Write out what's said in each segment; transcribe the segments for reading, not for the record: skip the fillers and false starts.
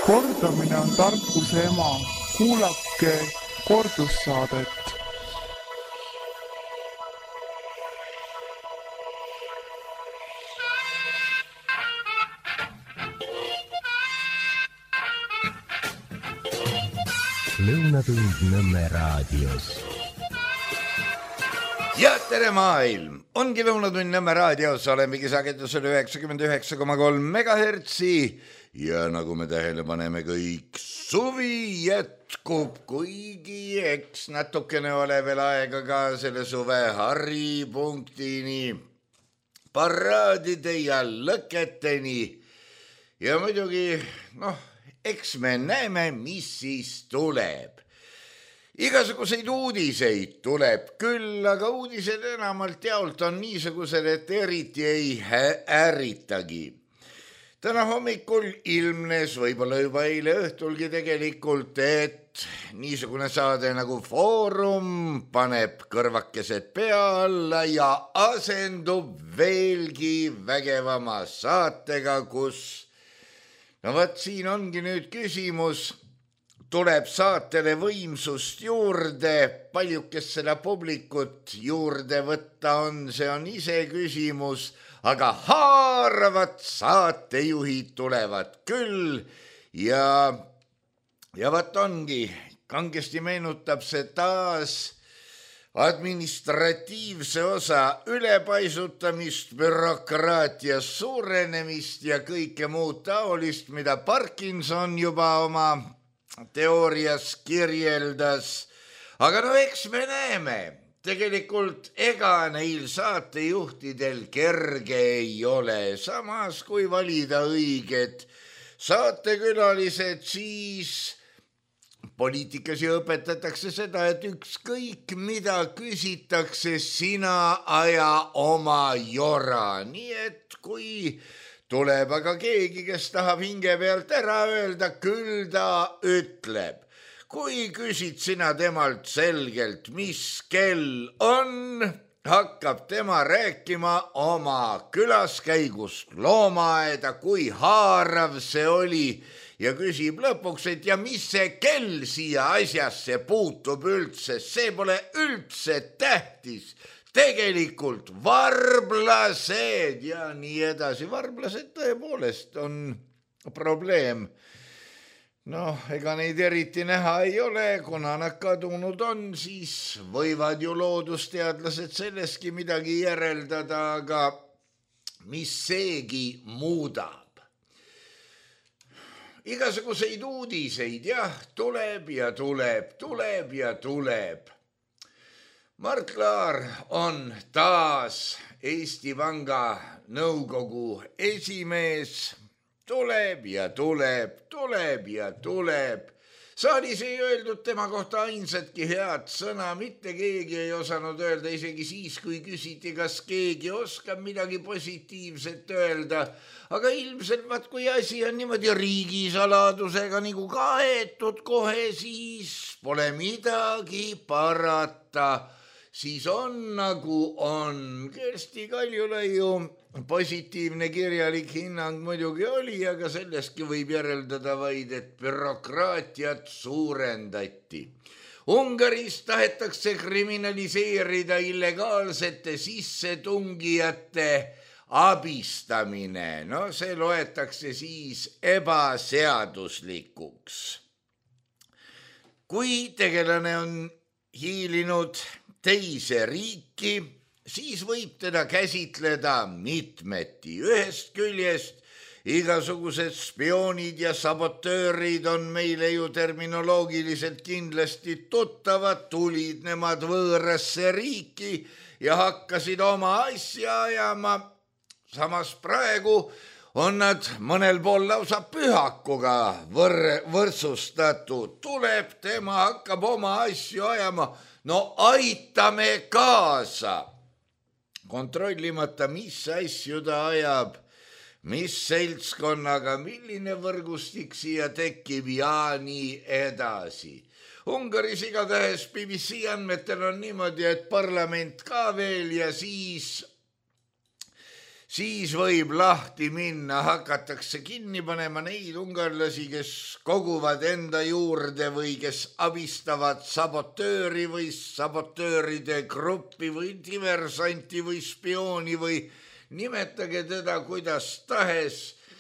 Kordamine on tarkuse ema. Kuulake kordussaadet. Lõunatund Nõmme raadios. Ja tere maailm! Ongi Lõunatund Nõmme raadios, olemegi sagedusel 99,3 megahertsi ja nagu me tähele paneme, kõik suvi jätkub, kuigi eks natukene ole veel aega ka selle suve haripunktini, paraadide ja lõketeni ja muidugi, eks me näeme, mis siis tuleb. Igasuguseid uudiseid tuleb küll, aga uudised enamalt jaolt on niisugused, et eriti ei ärritagi. Täna hommikul ilmnes, võib-olla juba eile õhtulgi tegelikult, et niisugune saade nagu Foorum paneb kõrvakesed pea alla ja asendub veelgi vägevama saatega, kus siin ongi nüüd küsimus, tuleb saatele võimsust juurde, paljukest seda publikut juurde võtta on, see on ise küsimus, aga haaravad saatejuhid tulevad küll ja vaat ongi, kangesti meenutab see taas administratiivse osa ülepaisutamist, bürokraatia suurenemist ja kõike muud taolist, mida Parkinson juba oma teoorias kirjeldas. Aga eks me näeme, tegelikult ega neil saatejuhtidel kerge ei ole, samas kui valida õiged saatekülalised, siis poliitikas ju õpetatakse seda, et ükskõik mida küsitakse, sina aja oma jora. Nii et kui tuleb aga keegi, kes tahab hinge pealt ära öelda, küll ta ütleb. Kui küsid sina temalt selgelt, mis kell on, hakkab tema rääkima oma külaskäigust loomaaeda, kui haarav see oli, ja küsib lõpuks, et ja mis see kell siia asjasse puutub üldse, see pole üldse tähtis. Tegelikult varblased ja nii edasi. Varblased tõepoolest on probleem. Ega neid eriti näha ei ole, kuna nad kadunud on, siis võivad ju loodusteadlased selleski midagi järeldada, aga mis seegi muudab. Igasuguseid uudiseid, tuleb ja tuleb, tuleb ja tuleb. Mart Laar on taas Eesti Panga nõukogu esimees, tuleb ja tuleb, tuleb ja tuleb. Saalis ei öeldud tema kohta ainsatki head sõna, mitte keegi ei osanud öelda, isegi siis, kui küsiti, kas keegi oskab midagi positiivset öelda. Aga ilmselt, kui asi on niimoodi riigisaladusega nagu kaetud kohe, siis pole midagi parata. Siis on nagu on. Kersti Kaljulaiu positiivne kirjalik hinnang muidugi oli, aga sellestki võib järeldada vaid, et bürokraatiat suurendati. Ungaris tahetakse kriminaliseerida illegaalsete sissetungijate abistamine. See loetakse siis ebaseaduslikuks. Kui tegelane on hiilinud teise riiki, siis võib teda käsitleda mitmeti. Ühest küljest igasugused spioonid ja sabotöörid on meile ju terminoloogiliselt kindlasti tuttavad, tulid nemad võõrasse riiki ja hakkasid oma asja ajama. Samas praegu on nad mõnel pool lausa pühakuga võrdsustatud. Tuleb, tema hakkab oma asju ajama. Aitame kaasa. Kontrollimata, mis asju ta ajab, mis seltskonnaga, milline võrgustik siia tekib ja nii edasi. Ungaris igatahes BBC andmetel on niimoodi, et parlament ka veel ja siis siis võib lahti minna, hakatakse kinni panema neid ungarlasi, kes koguvad enda juurde või kes abistavad sabotööri või sabotööride gruppi või diversanti või spiooni või nimetage teda kuidas tahes.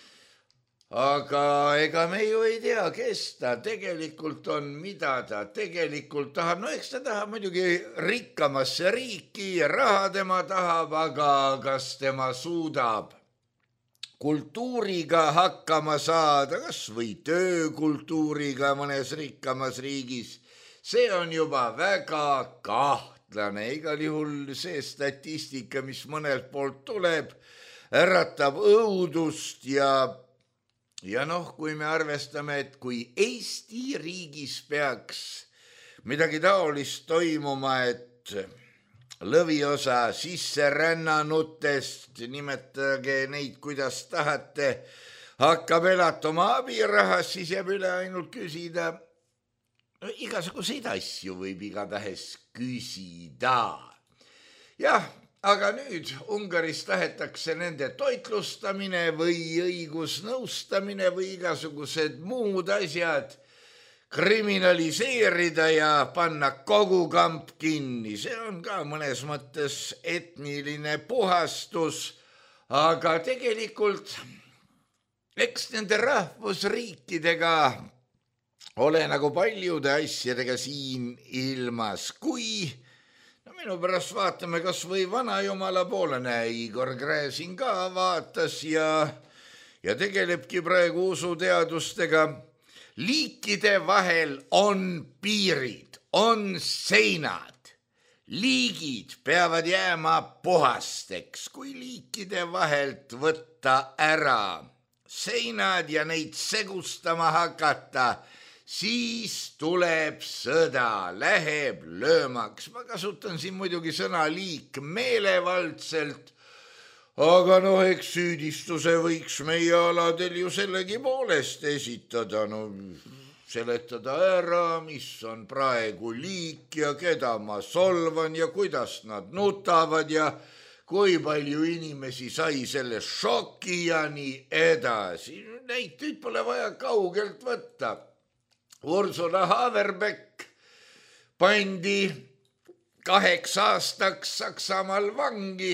Aga ega me ju ei tea, kes ta tegelikult on, mida ta tegelikult tahab. No eks ta tahab muidugi rikkamasse riiki ja raha tema tahab, aga kas tema suudab kultuuriga hakkama saada, kas või töökultuuriga mõnes rikkamas riigis, see on juba väga kahtlane. Igal juhul see statistika, mis mõnelt poolt tuleb, äratab õudust ja noh, kui me arvestame, et kui Eesti riigis peaks midagi taolist toimuma, et lõviosa sisserännanutest, nimetage neid kuidas tahate, hakkab elatuma abirahast, siis jääb üle ainult küsida. No, igasuguseid asju võib igatahes küsida. Jah, aga nüüd Ungaris tahetakse nende toitlustamine või õigusnõustamine või igasugused muud asjad kriminaliseerida ja panna kogu kamp kinni. See on ka mõnes mõttes etniline puhastus, aga tegelikult eks nende rahvusriikidega ole nagu paljude asjadega siin ilmas, kui minu pärast vaatame kas või Vanajumala poole, Igor Gräzin ka vaatas ja tegelebki praegu usuteadustega. Liikide vahel on piirid, on seinad. Liigid peavad jääma puhasteks, kui liikide vahelt võtta ära seinad ja neid segustama hakata, siis tuleb sõda, läheb löömaks. Ma kasutan siin muidugi sõna liik meelevaldselt, aga noh, eks süüdistuse võiks meie aladel ju sellegi poolest esitada. No, seletada ära, mis on praegu liik ja keda ma solvan ja kuidas nad nutavad ja kui palju inimesi sai selle šoki ja nii edasi. Neid tüüd pole vaja kaugelt võtta. Ursula Haverbeck pandi 8 aastaks Saksamaal vangi,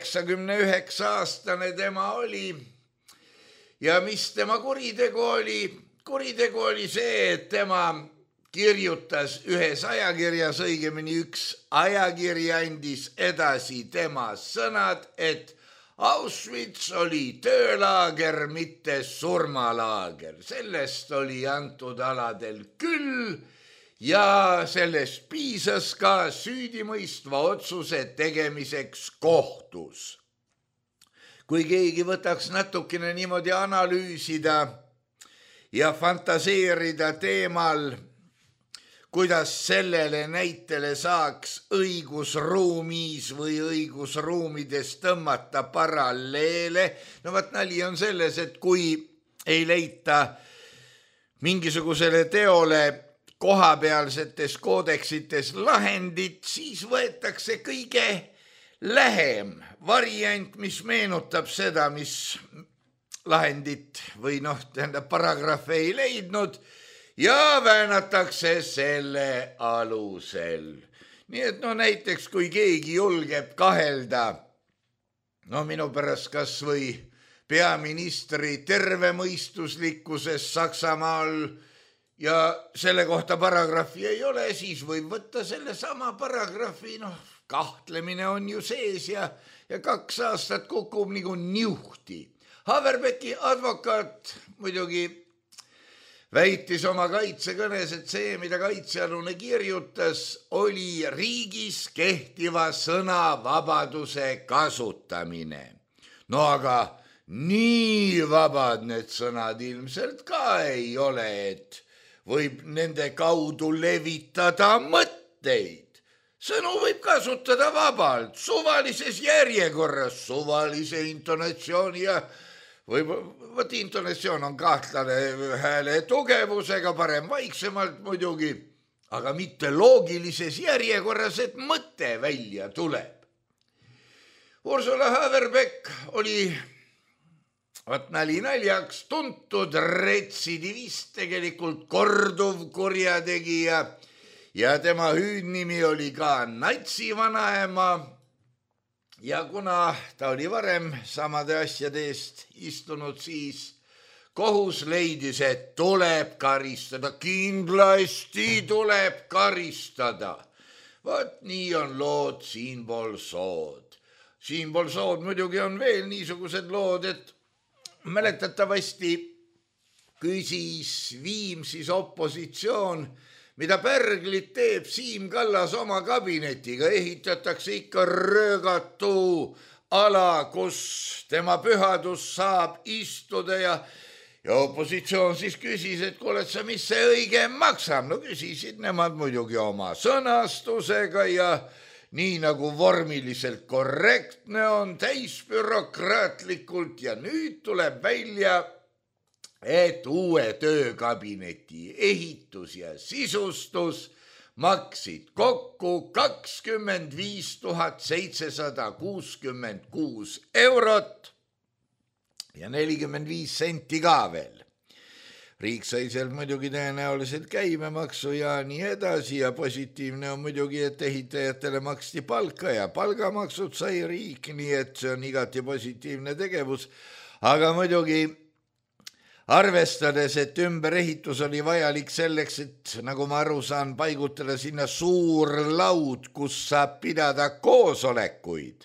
89-aastane tema oli. Ja mis tema kuritegu oli? Kuritegu oli see, et tema kirjutas ühes ajakirjas, õigemini üks ajakiri andis edasi tema sõnad, et Auschwitz oli töölaager, mitte surmalaager. Sellest oli antud aladel küll ja sellest piisas ka süüdimõistva otsuse tegemiseks kohtus. Kui keegi võtaks natukene niimoodi analüüsida ja fantaseerida teemal, kuidas sellele näitele saaks õigusruumis või õigusruumides tõmmata paralleele. No vaat nali on selles, et kui ei leita mingisugusele teole kohapealsetes koodeksites lahendit, siis võetakse kõige lähem variant, mis meenutab seda, mis lahendit või paragrahve ei leidnud, ja väänatakse selle alusel. Nii et näiteks kui keegi julgeb kahelda, minu pärast kas või peaministri tervemõistuslikkuses Saksamaal ja selle kohta paragrahvi ei ole, siis võib võtta selle sama paragrahvi, kahtlemine on ju sees ja 2 aastat kukub nagu niuhti. Haverbecki advokaat muidugi väitis oma kaitsekõnes, et see, mida kaitsealune kirjutas, oli riigis kehtiva sõnavabaduse kasutamine. No aga nii vabad need sõnad ilmselt ka ei ole, et võib nende kaudu levitada mõtteid. Sõnu võib kasutada vabalt, suvalises järjekorras, suvalise intonatsiooni ja võt intonatsioon on kahtlane hääle tugevusega, parem vaiksemalt muidugi, aga mitte loogilises järjekorras, et mõte välja tuleb. Ursula Haverbeck oli nali naljaks tuntud retsidivist, tegelikult korduv kurjategija ja tema hüüdnimi oli ka natsivanaema. Ja kuna ta oli varem samade asjade eest istunud, siis kohus leidis, et tuleb karistada, kindlasti tuleb karistada. Vaat nii on lood siinpool sood. Siinpool sood muidugi on veel niisugused lood, et mäletatavasti küsis Viimsis opositsioon, mida pärglit teeb Siim Kallas oma kabinetiga, ehitatakse ikka röögatu ala, kus tema pühadus saab istuda ja opositsioon siis küsis, et kuule, sa mis see õige maksab? No küsisid nemad muidugi oma sõnastusega ja nii nagu vormiliselt korrektne on, täisbürokraatlikult ja nüüd tuleb välja, et uue töökabineti ehitus ja sisustus maksid kokku 25 766 eurot ja 45 senti ka veel. Riik sai seal muidugi tõenäoliselt käibemaksu ja nii edasi ja positiivne on muidugi, et ehitajatele maksti palka ja palgamaksud sai riik, nii et see on igati positiivne tegevus, aga muidugi arvestades, et ümberehitus oli vajalik selleks, et nagu ma aru saan, paigutada sinna suur laud, kus saab pidada koosolekuid.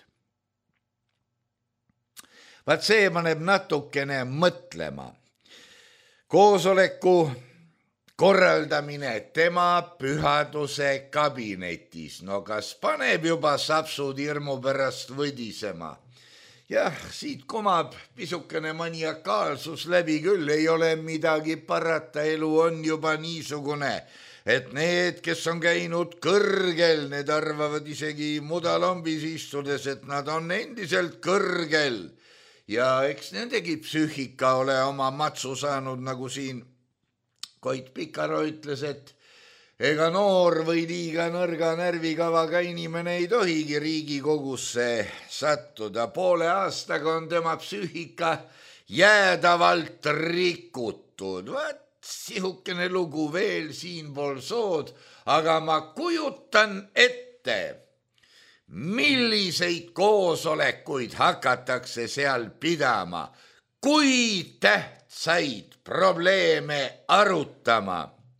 Vaat see paneb natukene mõtlema. Koosoleku korraldamine tema pühaduse kabinetis, no kas paneb juba sapsud hirmu pärast võdisema? Jah, siit kumab pisukene maniakaalsus läbi küll, ei ole midagi parata, elu on juba niisugune, et need, kes on käinud kõrgel, need arvavad isegi mudalombis istudes, et nad on endiselt kõrgel. Ja eks nendegi psüühika ole oma matsu saanud, nagu siin Koit Pikaro ütles, et ega noor või liiga nõrga närvikavaga inimene ei tohigi Riigikogusse sattuda. Poole aastaga on tema psüühika jäädavalt rikutud. Vaat sihukene lugu veel siinpool sood, aga ma kujutan ette, milliseid koosolekuid hakatakse seal pidama, kui tähtsaid probleeme arutama.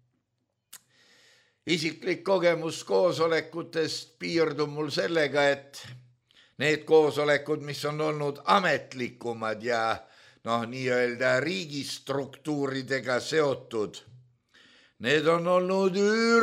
Isiklik kogemus koosolekutest piirdub mul sellega, et need koosolekud, mis on olnud ametlikumad ja nii-öelda riigistruktuuridega seotud, need on olnud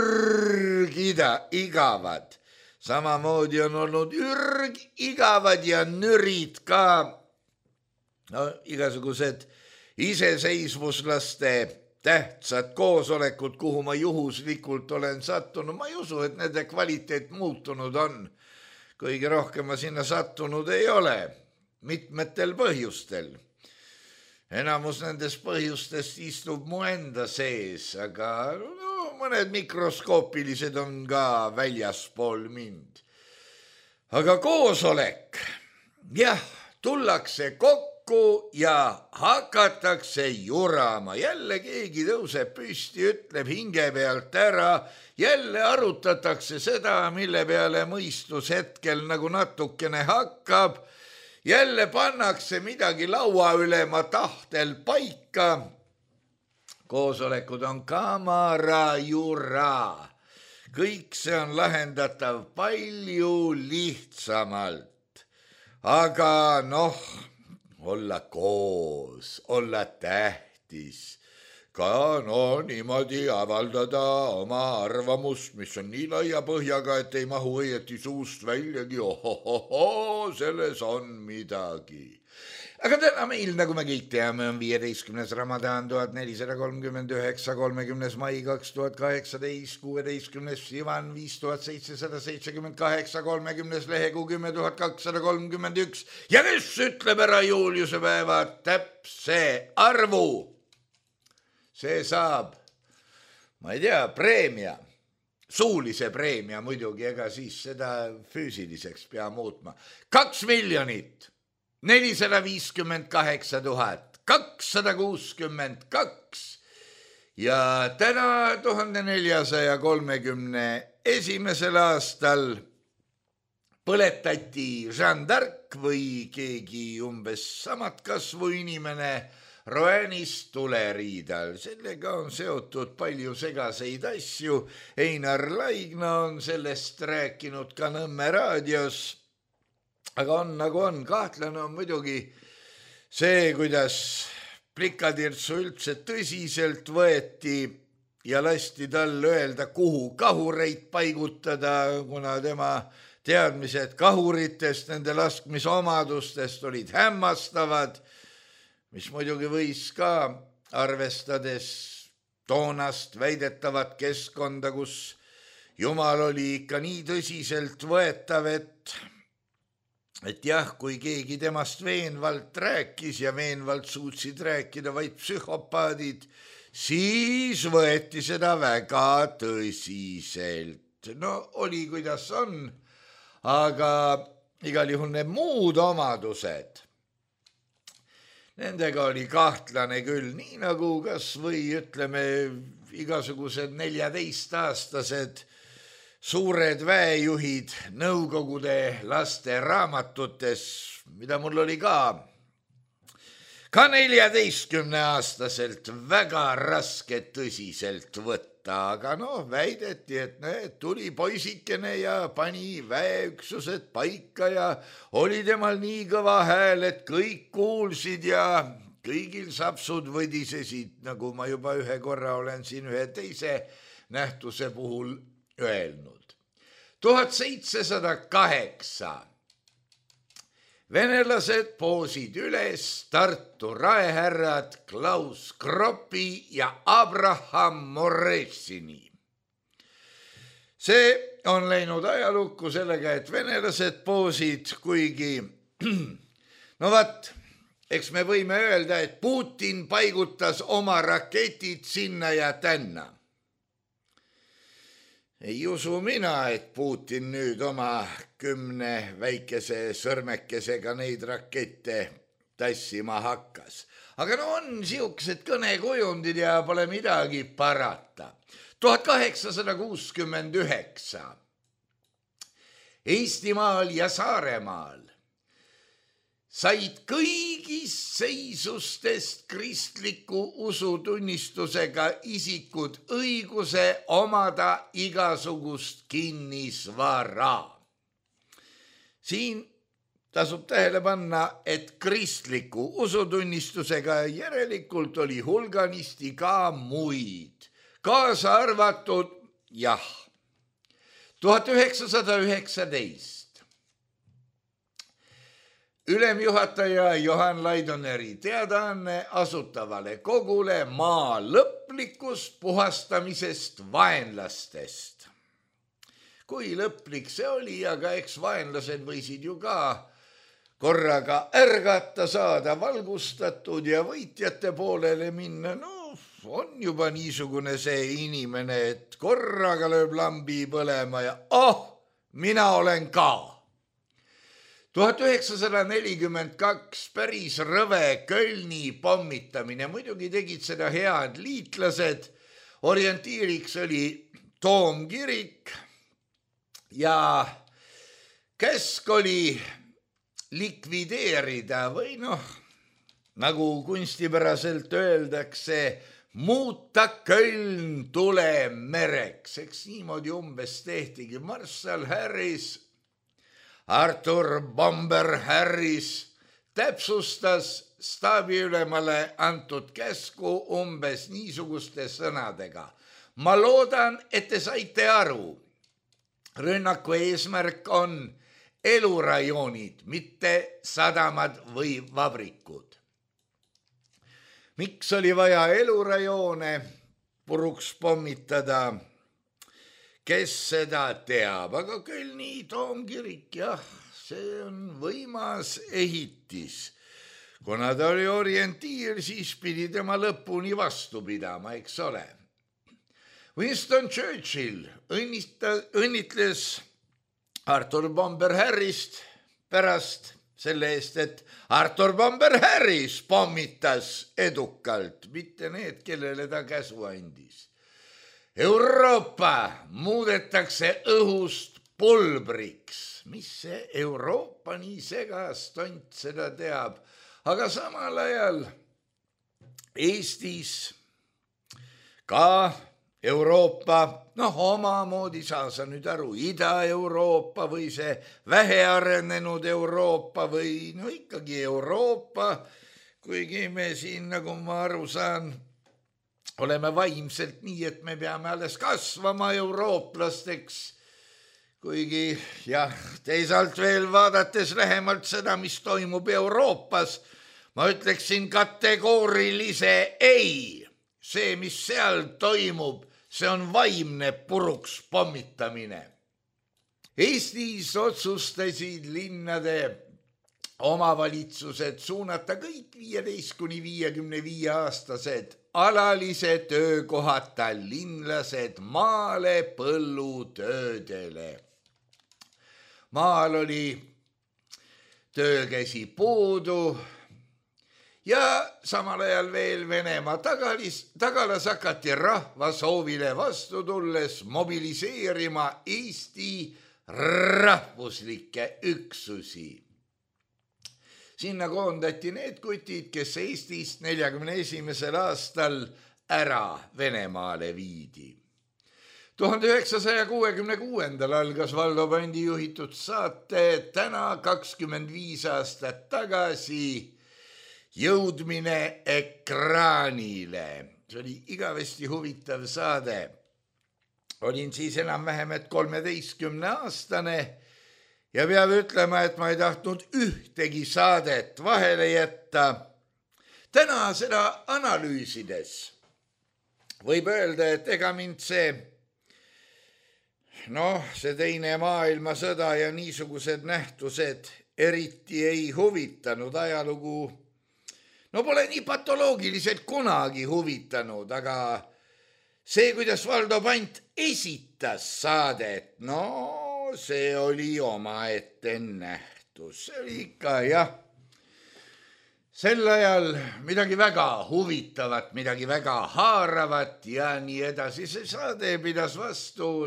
igavad. Samamoodi on olnud igavad ja nürid ka igasugused iseseisvuslaste tähtsad koosolekud, kuhu ma juhuslikult olen sattunud. Ma ei usu, et nende kvaliteet muutunud on. Kõige rohkem ma sinna sattunud ei ole, mitmetel põhjustel. Enamus nendest põhjustest istub mu enda sees, aga mõned mikroskoopilised on ka väljaspool mind. Aga koosolek, jah, tullakse kokku ja hakatakse jurama. Jälle keegi tõuseb püsti, ütleb hinge pealt ära, jälle arutatakse seda, mille peale mõistus hetkel nagu natukene hakkab, jälle pannakse midagi laua ülema tahtel paika. Koosolekud on kamara jura. Kõik see on lahendatav palju lihtsamalt. Aga olla koos, olla tähtis. Ka niimoodi avaldada oma arvamust, mis on nii laia põhjaga, et ei mahu õieti suust väljagi. Selles on midagi. Aga täna meil, nagu me kõik teame, on 15. Ramadan 1439, 30. mai 2018, 16. Sivan 5778, 30. lehekuu 10231 ja kes ütleb ära Juliuse päeva täpse arvu, see saab, ma ei tea, preemia. suulise preemia muidugi, ega siis seda füüsiliseks pea muutma. 2 458 262 ja täna 1431. aastal põletati Jeanne d'Arc või keegi umbes samat kasvu inimene Roanist tuleriidal. Sellega on seotud palju segaseid asju. Einar Laigna on sellest rääkinud ka Nõmme raadios. Aga on nagu on, kahtlane on muidugi see, kuidas Plikatirtsu üldse tõsiselt võeti ja lasti tal öelda, kuhu kahureid paigutada, kuna tema teadmised kahuritest, nende laskmisomadustest olid hämmastavad, mis muidugi võis ka, arvestades toonast väidetavat keskkonda, kus Jumal oli ikka nii tõsiselt võetav, et jah, kui keegi temast veenvalt rääkis ja veenvalt suutsid rääkida vaid psühhopaadid, siis võeti seda väga tõsiselt. No oli, kuidas on, aga igal juhul need muud omadused, nendega oli kahtlane küll, nii nagu kas või ütleme igasugused 14-aastased suured väejuhid Nõukogude laste raamatutes, mida mul oli ka 14-aastaselt väga raske tõsiselt võtta, aga väideti, et tuli poisikene ja pani väeüksused paika ja oli temal nii kõva hääl, et kõik kuulsid ja kõigil sapsud võdisesid, nagu ma juba ühe korra olen siin ühe teise nähtuse puhul öelnud. 1708 venelased poosid üles Tartu raehärrad Klaus Kroppi ja Abraham Moressini. See on läinud ajalukku sellega, et venelased poosid, kuigi eks me võime öelda, et Putin paigutas oma raketid sinna ja tänna. Ei usu mina, et Putin nüüd oma 10 väikese sõrmekesega neid rakette tassima hakkas. Aga on siuksed kõnekujundid ja pole midagi parata. 1869 Eestimaal ja Saaremaal said kõigist seisustest kristliku usutunnistusega isikud õiguse omada igasugust kinnisvara. Siin tasub tähele panna, et kristliku usutunnistusega järelikult oli hulganisti ka muid, kaasa arvatud 1919 ülemjuhataja Johan Laidoneri teadaanne asutavale kogule maa lõplikust puhastamisest vaenlastest. Kui lõplik see oli, aga eks vaenlased võisid ju ka korraga ärgata, saada valgustatud ja võitjate poolele minna. On juba niisugune see inimene, et korraga lööb lambi põlema ja mina olen ka. 1942 päris rõve Kölni pommitamine, muidugi tegid seda head liitlased, orientiiriks oli Toomkirik ja käsk oli likvideerida või nagu kunstipäraselt öeldakse, muuta Köln tulemereks. Eks niimoodi umbes tehtigi. Marshal Harris, Arthur Bomber Harris täpsustas staabiülemale antud käsku umbes niisuguste sõnadega. Ma loodan, et te saite aru. Rünnaku eesmärk on elurajoonid, mitte sadamad või vabrikud. Miks oli vaja elurajoone puruks pommitada? Kes seda teab, aga küll nii Toomkirik, see on võimas ehitis. Kuna ta oli orientiir, siis pidi tema lõpuni vastu pidama, eks ole. Winston Churchill õnnitles Arthur Bomber Harrist pärast selle eest, et Arthur Bomber Harris pommitas edukalt, mitte need, kellele ta käsu andis. Euroopa muudetakse õhust pulbriks. Mis see Euroopa nii segas, tont seda teab. Aga samal ajal Eestis ka Euroopa, omamoodi saa sa nüüd aru, Ida-Euroopa või see vähearenenud Euroopa või ikkagi Euroopa, kuigi me siin, nagu ma aru saan, oleme vaimselt nii, et me peame alles kasvama eurooplasteks, kuigi jah, teisalt veel vaadates lähemalt seda, mis toimub Euroopas, ma ütleksin kategoorilise ei. See, mis seal toimub, see on vaimne puruks pommitamine. Eestis otsustasid linnade omavalitsused suunata kõik 15–55-aastased alalise töökohata linlased maale põllutöödele. Maal oli töökäsi puudu ja samal ajal veel Venemaa tagalas hakati rahva soovile vastu tulles mobiliseerima Eesti rahvuslikke üksusi. Sinna koondati need kutid, kes Eestist 41. aastal ära Venemaale viidi. 1966. algas Valdo Pandi juhitud saate täna 25 aastat tagasi jõudmine ekraanile. See oli igavesti huvitav saade. Olin siis enam-vähem 13-aastane ja peab ütlema, et ma ei tahtnud ühtegi saadet vahele jätta. Täna seda analüüsides võib öelda, et ega mind see teine maailmasõda ja niisugused nähtused eriti ei huvitanud. Ajalugu pole nii patoloogiliselt kunagi huvitanud, aga see, kuidas Valdo Pant esitas saadet, see oli omaette nähtus. See oli ikka, sel ajal midagi väga huvitavat, midagi väga haaravat ja nii edasi. See saade pidas vastu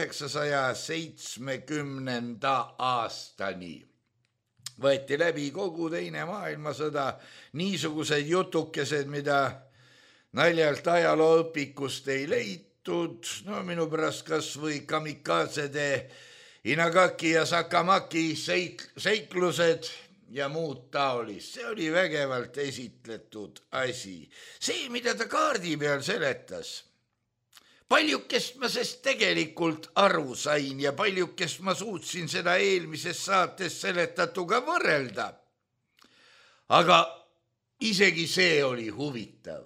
1970. aastani. Võeti läbi kogu teine maailmasõda, niisugused jutukesed, mida naljalt ajalooõpikust ei leitud, minu pärast kas või kamikaatsede Inagaki ja Sakamaki seiklused ja muud taolist. See oli vägevalt esitletud asi. See, mida ta kaardi peal seletas, paljukest ma sest tegelikult aru sain ja paljukest ma suutsin seda eelmises saates seletatuga võrrelda. Aga isegi see oli huvitav.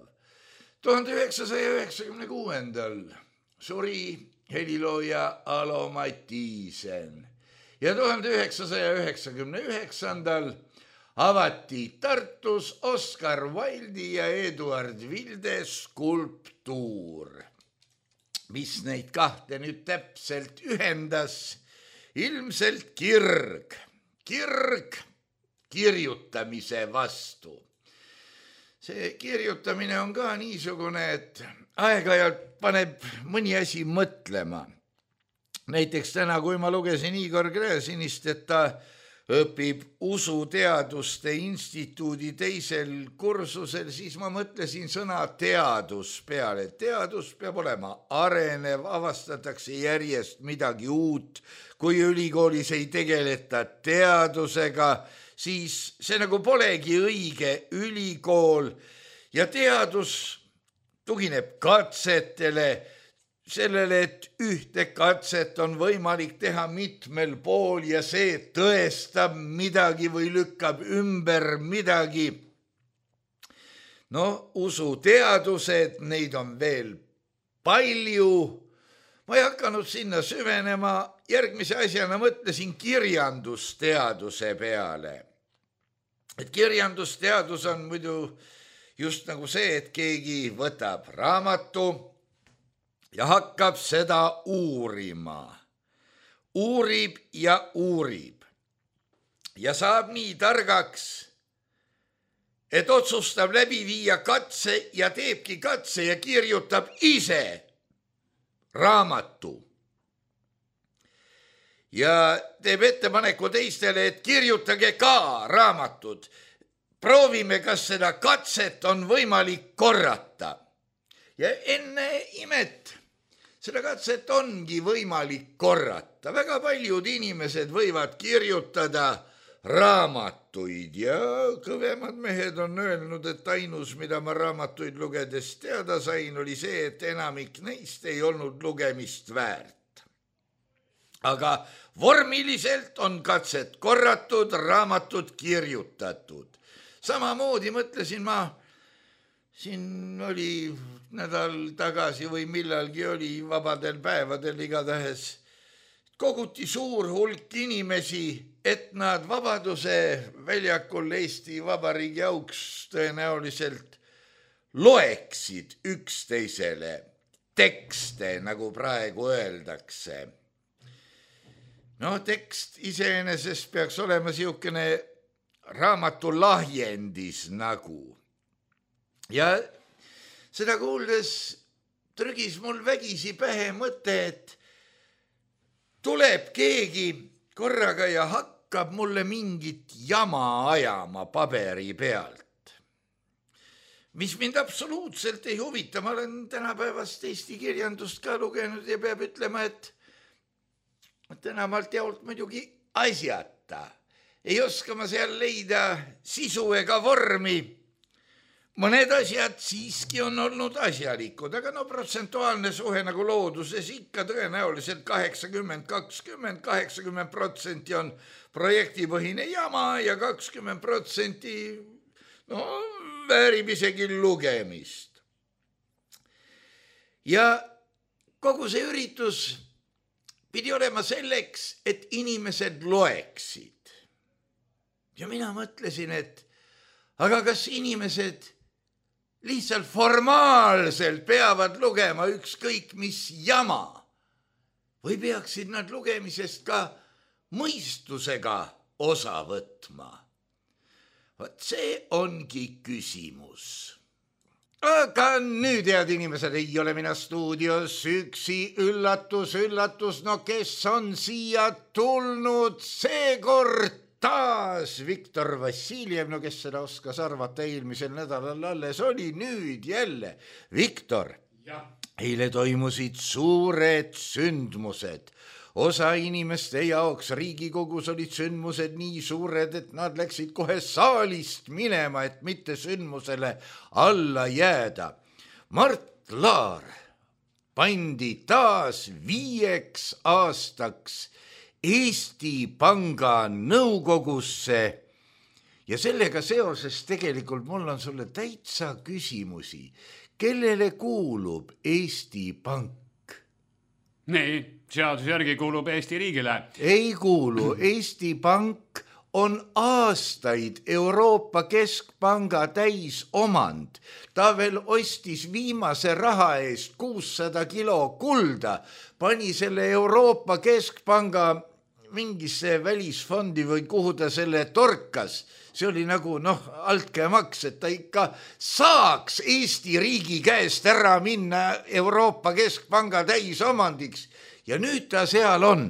1996. suri helilooja Alo Mattiisen ja 1999. avati Tartus Oscar Wilde'i ja Eduard Vilde skulptuur. Mis neid kahte nüüd täpselt ühendas? Ilmselt kirg kirjutamise vastu. See kirjutamine on ka niisugune, et aeg-ajalt paneb mõni asi mõtlema. Näiteks täna, kui ma lugesin Igor Gräzinist, et ta õpib Usuteaduste instituudi teisel kursusel, siis ma mõtlesin sõna teadus peale. Teadus peab olema arenev, avastatakse järjest midagi uut. Kui ülikoolis ei tegeleta teadusega, siis see nagu polegi õige ülikool ja teadus tugineb katsetele, sellele, et ühte katset on võimalik teha mitmel pool ja see tõestab midagi või lükkab ümber midagi. Usuteadused, neid on veel palju. Ma ei hakanud sinna süvenema, järgmise asjana mõtlesin kirjandusteaduse peale. Et kirjandusteadus on muidu just nagu see, et keegi võtab raamatu ja hakkab seda uurima. Uurib ja uurib ja saab nii targaks, et otsustab läbi viia katse ja teebki katse ja kirjutab ise raamatu. Ja teeb ettepaneku teistele, et kirjutage ka raamatud. Proovime, kas seda katset on võimalik korrata. Ja enne imet, seda katset ongi võimalik korrata. Väga paljud inimesed võivad kirjutada raamatuid ja kõvemad mehed on öelnud, et ainus, mida ma raamatuid lugedes teada sain, oli see, et enamik neist ei olnud lugemist väärt. Aga vormiliselt on katset korratud, raamatud kirjutatud. Samamoodi mõtlesin ma, siin oli nädal tagasi või millalgi oli vabadel päevadel igatahes, koguti suur hulk inimesi, et nad Vabaduse väljakul Eesti Vabariigi auks tõenäoliselt loeksid üksteisele tekste, nagu praegu öeldakse. No tekst iseenesest peaks olema siukene raamatu lahjendis nagu. Ja seda kuuldes trügis mul vägisi pähe mõte, et tuleb keegi korraga ja hakkab mulle mingit jama ajama paberi pealt, mis mind absoluutselt ei huvita. Ma olen tänapäevast Eesti kirjandust ka lugenud ja peab ütlema, et enamalt jaolt muidugi asjata. Ei oska ma seal leida sisu ega vormi. Mõned asjad siiski on olnud asjalikud, aga protsentuaalne suhe nagu looduses ikka tõenäoliselt 80-20, 80% on projektipõhine jama ja 20% väärib isegi lugemist. Ja kogu see üritus pidi olema selleks, et inimesed loeksid. Ja mina mõtlesin, et aga kas inimesed lihtsalt formaalselt peavad lugema ükskõik mis jama või peaksid nad lugemisest ka mõistusega osa võtma? Vot see ongi küsimus. Aga nüüd, head inimesed, ei ole mina stuudios üksi. Üllatus, no kes on siia tulnud seekord? Taas Viktor Vassiljev, no kes seda oskas arvata, eelmisel nädalal alles oli, nüüd jälle. Viktor, eile toimusid suured sündmused. Osa inimeste jaoks Riigikogus olid sündmused nii suured, et nad läksid kohe saalist minema, et mitte sündmusele alla jääda. Mart Laar pandi taas 5 aastaks Eesti Panga nõukogusse ja sellega seoses tegelikult mul on sulle täitsa küsimusi. Kellele kuulub Eesti Pank? Nii, seaduse järgi kuulub Eesti riigile. Ei kuulu. Eesti Pank on aastaid Euroopa Keskpanga täisomand. Ta veel ostis viimase raha eest 600 kilo kulda, pani selle Euroopa Keskpanga mingisse välisfondi või kuhu ta selle torkas. See oli nagu altkäemaks, et ta ikka saaks Eesti riigi käest ära minna Euroopa Keskpanga täisomandiks ja nüüd ta seal on.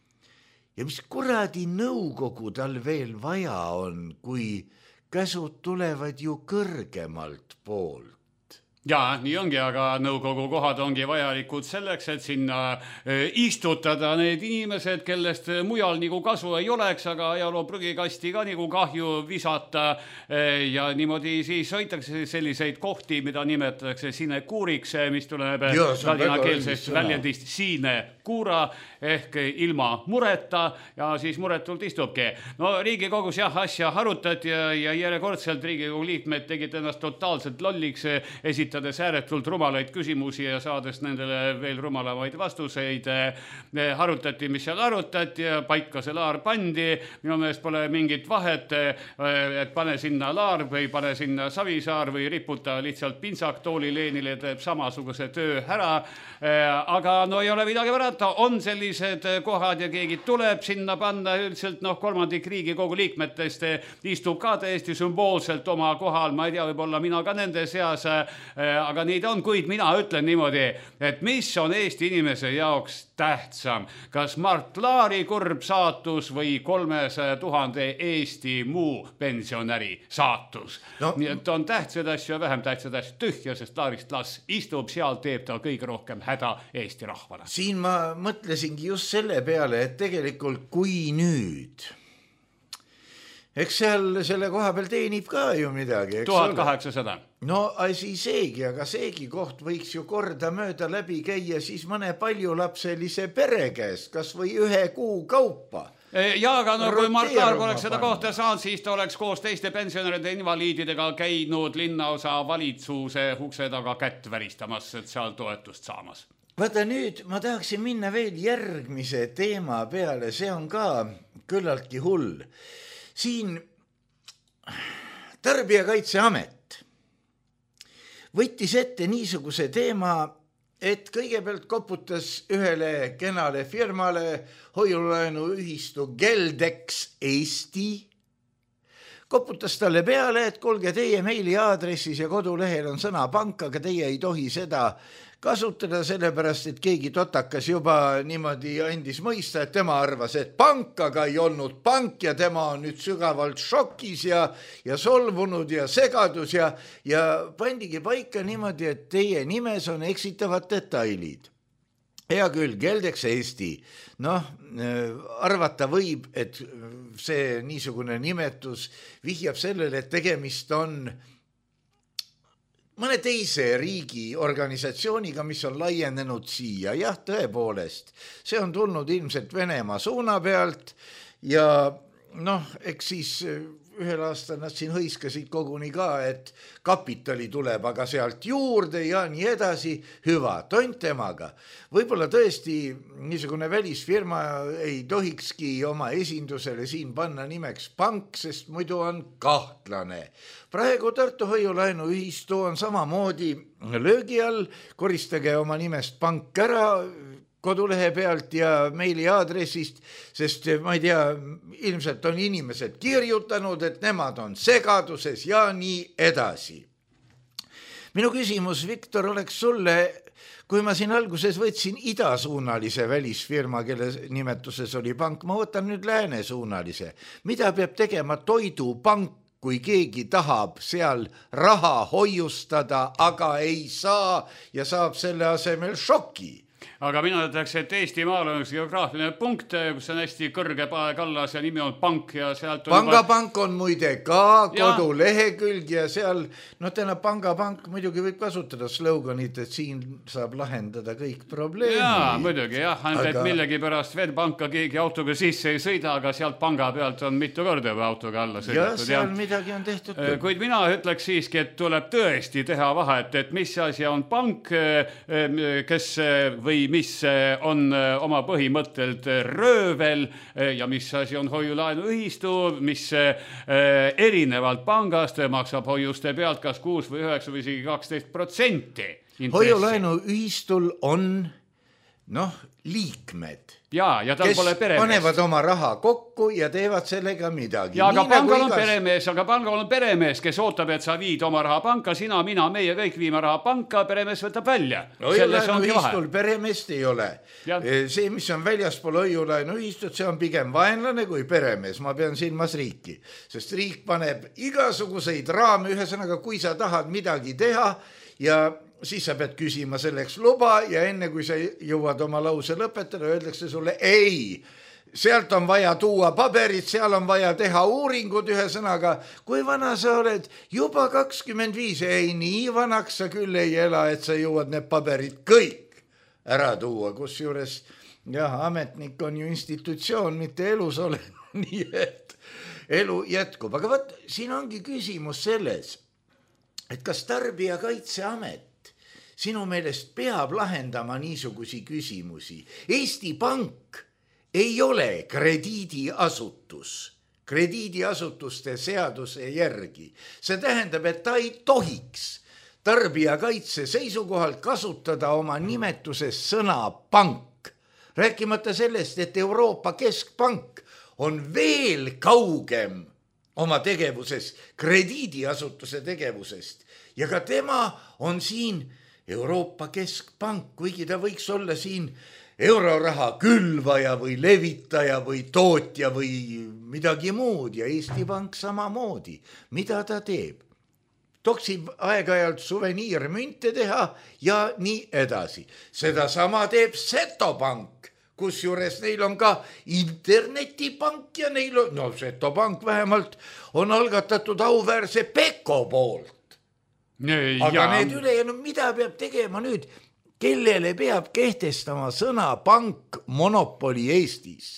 Ja mis kuradi nõukogu tal veel vaja on, kui käsud tulevad ju kõrgemalt poolt? Jaa, nii ongi, aga nõukogu kohad ongi vajalikud selleks, et sinna istutada need inimesed, kellest mujal nagu kasu ei oleks, aga ajaloo prügikasti ka nagu kahju visata ja niimoodi siis hoitakse selliseid kohti, mida nimetatakse sinekuuriks, mis tuleb ladinakeelsest väljendist sinekuura ehk ilma mureta ja siis muretult istubki. No Riigikogus asja arutati ja järjekordselt Riigikogu liikmed tegid ennast totaalselt lolliks, esitati esitades ääretult rumalaid küsimusi ja saades nendele veel rumalamaid vastuseid. Arutati, mis seal arutati ja paika see laar pandi. Minu meelest pole mingit vahet, et pane sinna laar või pane sinna Savisaar või riputa lihtsalt pintsak toolileenile, teeb samasuguse töö ära. Aga no ei ole midagi parata, on sellised kohad ja keegi tuleb sinna panna. Üldiselt kolmandik Riigikogu liikmetest istub ka täiesti sümboolselt oma kohal. Ma ei tea, võib-olla mina ka nende seas, aga neid on, kuid mina ütlen niimoodi, et mis on Eesti inimese jaoks tähtsam, kas Mart Laari kurb saatus või 300 000 Eesti muu pensionäri saatus. Nii et on tähtsad asju ja vähem tähtsad asju tühja, sest Laarist las istub, seal teeb ta kõige rohkem häda Eesti rahvale. Siin ma mõtlesingi just selle peale, et tegelikult kui nüüd, eks seal selle koha peal teenib ka ju midagi. 1800. No asi seegi, aga seegi koht võiks ju korda mööda läbi käia siis mõne paljulapselise pere käest, kas või 1 kuu kaupa. Ja, aga no kui Mart Laar poleks seda kohta saanud, siis ta oleks koos teiste pensionäride invaliididega käinud linnaosa valitsuse ukse taga kätt väristamas, et seal toetust saamas. Vaata nüüd, ma tahaksin minna veel järgmise teema peale, see on ka küllaltki hull. Siin Tarbijakaitseamet võttis ette niisuguse teema, et kõigepealt koputas ühele kenale firmale hoiulaenu ühistu Geldex Eesti. Koputas talle peale, et kuulge, teie meiliaadressis ja kodulehel on sõna pank, aga teie ei tohi seda kasutada, sellepärast, et keegi totakas juba niimoodi andis mõista, et tema arvas, et pank, aga ei olnud pank ja tema on nüüd sügavalt šokis ja solvunud ja segadus ja pandigi paika niimoodi, et teie nimes on eksitavad detailid. Hea küll, Geldex Eesti, arvata võib, et see niisugune nimetus vihjab sellele, et tegemist on mõne teise riigi organisatsiooniga, mis on laienenud siia. Jah, tõepoolest, see on tulnud ilmselt Venemaa suuna pealt ja eks siis ühel aastal nad siin hõiskasid koguni ka, et kapitali tuleb, aga sealt juurde ja nii edasi. Hüva, tont temaga. Võib-olla tõesti niisugune välisfirma ei tohikski oma esindusele siin panna nimeks pank, sest muidu on kahtlane. Praegu Tartu hoiulaenu ühistu on samamoodi löögi all, koristage oma nimest pank ära kodulehe pealt ja meiliaadressist, sest ma ei tea, ilmselt on inimesed kirjutanud, et nemad on segaduses ja nii edasi. Minu küsimus, Viktor, oleks sulle, kui ma siin alguses võtsin idasuunalise välisfirma, kelle nimetuses oli pank, ma võtan nüüd läänesuunalise. Mida peab tegema toidupank, kui keegi tahab seal raha hoiustada, aga ei saa ja saab selle asemel šoki? Aga mina ütleks, et Eestimaal on üks geograafiline punkt, kus on hästi kõrge kallas ja nimi on pank ja sealt on Pangapank on muide ka kodulehekülg ja seal, pangapank muidugi võib kasutada sloganit, et siin saab lahendada kõik probleemid. Jaa, muidugi jah, et millegi pärast Swedbanka keegi autoga sisse ei sõida, aga sealt panga pealt on mitu korda juba autoga alla sõidatud. Ja seal midagi on tehtud. Kuid mina ütleks siiski, et tuleb tõesti teha vahet, et mis asi on pank, kes või mis on oma põhimõttelt röövel ja mis asi on hoiulaenu ühistu, mis erinevalt pangast maksab hoiuste pealt kas 6 või 9 või isegi 12%. Hoiulaenu ühistul on liikmed, ja tal kes pole peremees. Panevad oma raha kokku ja teevad sellega midagi. Ja aga pangal on peremees, kes ootab, et sa viid oma raha panka, sina, mina, meie kõik viime raha panka, peremees võtab välja. Hoiulaenu ühistul peremeest ei ole. See, mis on väljaspool hoiulaenu ühistut, see on pigem vaenlane kui peremees. Ma pean silmas riiki, sest riik paneb igasuguseid raame, ühesõnaga, kui sa tahad midagi teha ja siis sa pead küsima selleks luba ja enne kui sa jõuad oma lause lõpetada, öeldakse sulle ei. Sealt on vaja tuua paberid, seal on vaja teha uuringud, ühesõnaga, kui vana sa oled, juba 25, ei nii vanaks sa küll ei ela, et sa jõuad need paberid kõik ära tuua, kus juures, ametnik on ju institutsioon, mitte elus ole, nii et elu jätkub. Aga siin ongi küsimus selles, et kas Tarbijakaitseamet sinu meelest peab lahendama niisugusi küsimusi? Eesti Pank ei ole krediidiasutuste seaduse järgi. See tähendab, et ta ei tohiks tarbijakaitse seisukohalt kasutada oma nimetuses sõna pank. Rääkimata sellest, et Euroopa Keskpank on veel kaugem oma tegevuses, krediidiasutuse tegevusest. Ja ka tema on siin Euroopa Keskpank, kuigi ta võiks olla siin euroraha külvaja või levitaja või tootja või midagi muud ja Eesti Pank samamoodi. Mida ta teeb? Toksib aeg-ajalt suveniirmünte teha ja nii edasi. Seda sama teeb Setopank, kusjuures neil on ka internetipank ja neil on, Setopank vähemalt on algatatud auväärse Pekko poolt. Aga need ülejäänud, mida peab tegema nüüd? Kellele peab kehtestama sõna pank monopoli Eestis?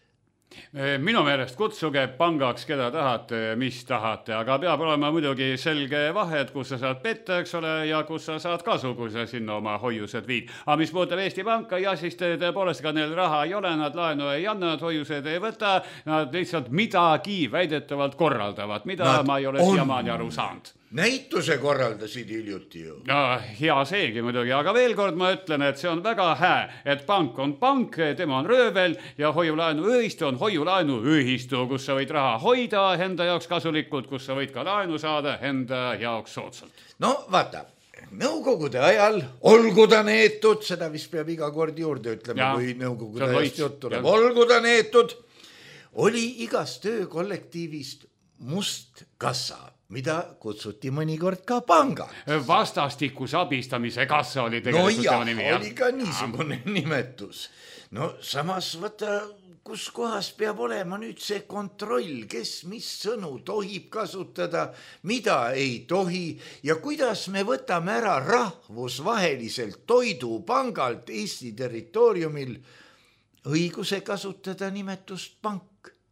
Minu meelest kutsuge pangaks, keda tahate, mis tahate, aga peab olema muidugi selge vahe, et kus sa saad petta, eks ole, ja kus sa saad kasu, kui sa sinna oma hoiused viid. Aga mis puudutab Eesti Panka, ja siis tõepoolest ka neil raha ei ole, nad laenu ei anna, nad hoiused ei võta, nad lihtsalt midagi väidetavalt korraldavad, mida ma ei ole siiamaani aru saanud. Näituse korraldasid hiljuti ju. Hea seegi muidugi, aga veel kord ma ütlen, et see on väga hää, et pank on pank, tema on röövel ja hoiulaenu ühistu on hoiulaenu ühistu, kus sa võid raha hoida enda jaoks kasulikult, kus sa võid ka laenu saada enda jaoks soodsalt. No vaata, nõukogude ajal olgu ta neetud, seda vist peab iga kord juurde ütlema, kui nõukogude ajast jutt tuleb, olgu ta neetud, oli igast töökollektiivist must kassa, mida kutsuti mõnikord ka panga. Vastastikuse abistamise kassa oli tegelikult tema nimi. Oli ka niisugune nimetus. No samas võtta, kus kohas peab olema nüüd see kontroll, kes mis sõnu tohib kasutada, mida ei tohi ja kuidas me võtame ära rahvusvaheliselt toidupangalt Eesti territooriumil õiguse kasutada nimetust pank.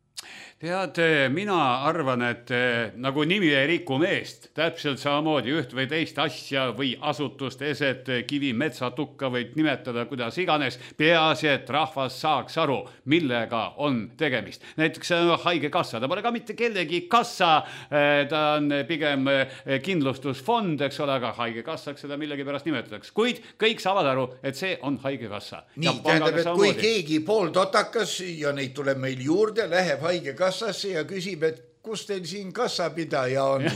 Tead, mina arvan, et nagu nimi ei riku meest, täpselt samamoodi üht või teist asja või asutust, eset, kivi, metsatukka võib nimetada kuidas iganes, peaasi, et rahvas saaks aru, millega on tegemist. Näiteks haigekassa, ta pole ka mitte kellegi kassa, ta on pigem kindlustusfond, eks ole, aga haigekassaks seda millegi pärast nimetatakse. Kuid kõik saavad aru, et see on haigekassa. Nii, tähendab, et kui keegi pooltotakas ja neid tuleb meil juurde, läheb haigekassasse ja küsib, et kus teil siin kassapidaja on?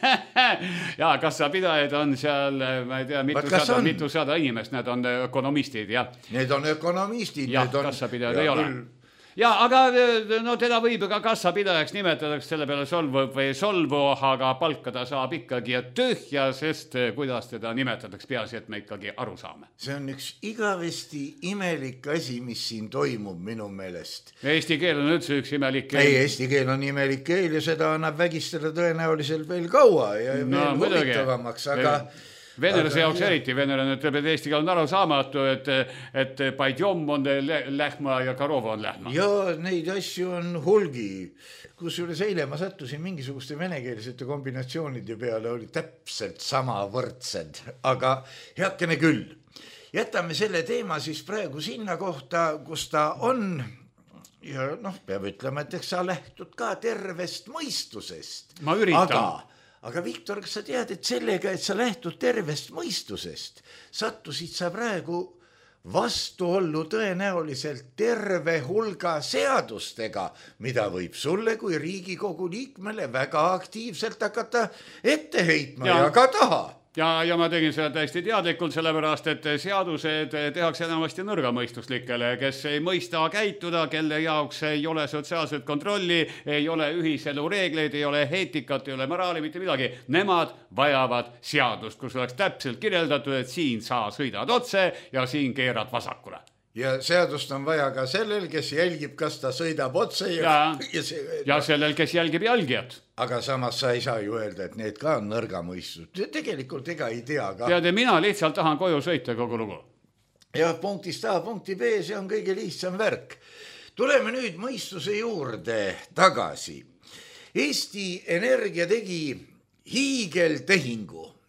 Ja kassapidajaid on seal, ma ei tea, mitusada inimest, need on ökonomistid, jah. Need on ökonomistid. Ja, kassapidajad ei ole. Ja, aga no teda võib ka kassapidajaks nimetadaks selle peale solvu või solvu, aga palkada saab ikkagi tühja, sest kuidas teda nimetatakse, peaasi, et me ikkagi aru saame. See on üks igavesti imelik asi, mis siin toimub minu meelest. Eesti keel on üldse üks imelik keel. Ei, eesti keel on imelik keel ja seda annab vägistada tõenäoliselt veel kaua ja veel huvitavamaks, aga... Venelase jaoks eriti, venelane ütleb, et eesti keel on aru saamatu, et paidjom on lähma ja karov on lähma. Ja neid asju on hulgi. Kusjuures eile ma sattusin mingisuguste venekeelsete kombinatsioonide peale, oli täpselt sama võrdsed, aga heakene küll. Jätame selle teema siis praegu sinna kohta, kus ta on ja peab ütlema, et eks sa lähtud ka tervest mõistusest. Ma üritan. Aga Viktor, kas sa tead, et sellega, et sa lähtud tervest mõistusest, sattusid sa praegu vastuollu tõenäoliselt terve hulga seadustega, mida võib sulle kui Riigikogu liikmele väga aktiivselt hakata ette heitma ja ka taha. Ja ma tegin seda täiesti teadlikult, sellepärast, et seadused tehakse enamasti nõrgamõistuslikele, kes ei mõista käituda, kelle jaoks ei ole sotsiaalset kontrolli, ei ole ühiselu reegleid, ei ole eetikat, ei ole moraali, mitte midagi. Nemad vajavad seadust, kus oleks täpselt kirjeldatud, et siin sa sõidad otse ja siin keerad vasakule. Ja seadust on vaja ka sellel, kes jälgib, kas ta sõidab otse ja sellel, kes jälgib jälgijat. Aga samas sa ei saa ju öelda, et need ka on nõrgamõistud. Tegelikult ega ei tea ka. Tead, mina lihtsalt tahan koju sõita kogu lugu. Ja punktist A, punkti B, see on kõige lihtsam värk. Tuleme nüüd mõistuse juurde tagasi. Eesti Energia tegi hiigeltehingu.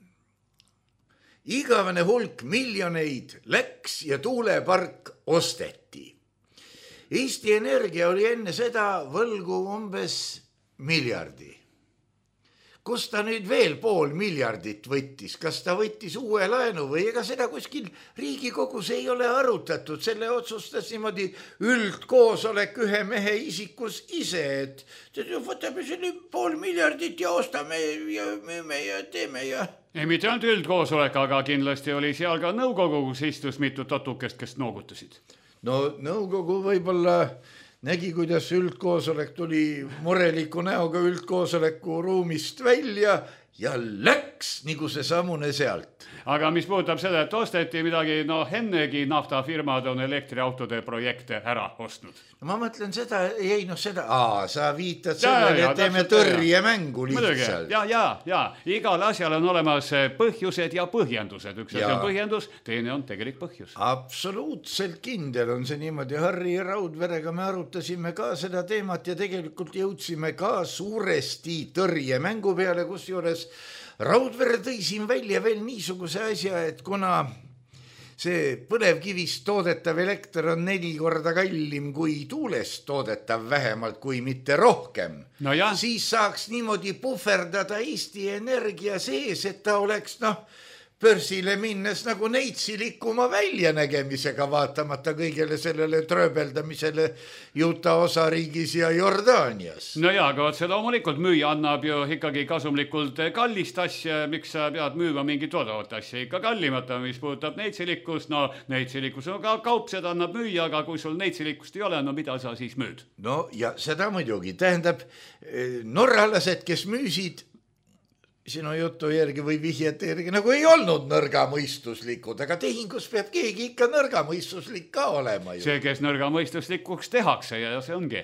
igavene hulk miljoneid läks ja tuulepark osteti. Eesti Energia oli enne seda võlgu umbes miljardi. Kus ta nüüd veel $500 miljardit võttis? Kas ta võttis uue laenu või ega seda kuskil Riigikogus ei ole arutatud? Selle otsustas niimoodi üldkoosolek ühe mehe isikus ise, et võtame selle $500 miljardit ja ostame ja müüme ja teeme ja... Ei mitte ainult üldkoosolek, aga kindlasti oli seal ka nõukogu, kus istus mitu tatukest, kes noogutasid. No nõukogu võib-olla... nägi, kuidas üldkoosolek tuli mureliku näoga üldkoosoleku ruumist välja ja läks nagu see samune sealt. Aga mis puudutab seda, et osteti midagi, ennegi naftafirmad on elektriautode projekte ära ostnud. No ma mõtlen seda, sa viitad sellele, et teeme tõrjemängu lihtsalt. Ja, igal asjal on olemas põhjused ja põhjendused. Üks asi on põhjendus, teine on tegelik põhjus. Absoluutselt kindel on see niimoodi. Harri Raudverega me arutasime ka seda teemat ja tegelikult jõudsime ka suuresti tõrjemängu peale, kus juures Raudvere tõi siin välja veel niisuguse asja, et kuna see põlevkivist toodetav elekter on 4 korda kallim kui tuulest toodetav vähemalt kui mitte rohkem, siis saaks niimoodi puhverdada Eesti Energia sees, et ta oleks börsile minnes nagu neitsi likkuma väljanägemisega vaatamata kõigele sellele trööbeldamisele Utah osariigis ja Jordaanias. Aga see loomulikult müüja annab ju ikkagi kasumlikult kallist asja, miks sa pead müüma mingit odavat asja ikka kallimata, mis puudutab neitsilikkust, neitsilikus on ka kaup, seda annab müüa, aga kui sul neitsilikkust ei ole, mida sa siis müüd? No ja seda muidugi, tähendab norralased, kes müüsid sinu jutu järgi või vihjete järgi nagu ei olnud nõrgamõistuslikud, aga tehingus peab keegi ikka nõrgamõistuslik ka olema ju. See, kes nõrgamõistuslikuks tehakse ja see ongi.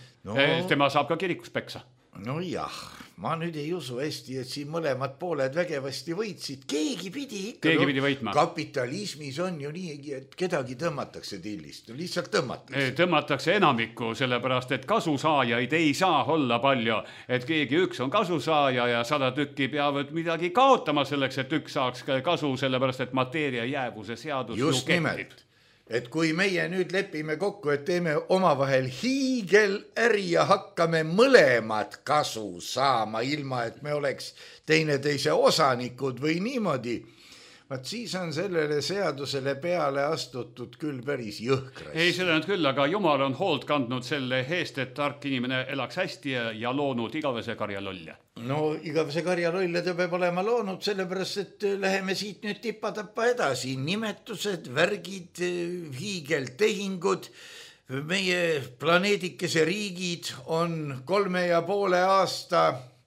Tema saab ka kirikus peksa. No jah, ma nüüd ei usu hästi, et siin mõlemad pooled vägevasti võitsid. Keegi pidi võitma. Kapitalismis on ju nii, et kedagi tõmmatakse tillist. Lihtsalt tõmmatakse. Tõmmatakse enamikku, sellepärast, et kasusaajaid ei saa olla palju. Et keegi üks on kasusaaja ja 100 tükki peavad midagi kaotama selleks, et üks saaks kasu, sellepärast, et mateeria jäävuse seadus just nimelt. Et kui meie nüüd lepime kokku, et teeme omavahel hiigeläri ja hakkame mõlemad kasu saama, ilma et me oleks teineteise osanikud või niimoodi, vaat siis on sellele seadusele peale astutud küll päris jõhkras. Ei, seda nüüd küll, aga Jumal on hoolt kandnud selle eest, et tark inimene elaks hästi ja loonud igavese karjalolle. No igavese karjalolle ta peab olema loonud, sellepärast, et läheme siit nüüd tipatappa edasi. Nimetused, värgid, hiigeltehingud, meie planeedikese riigid on 3,5 aasta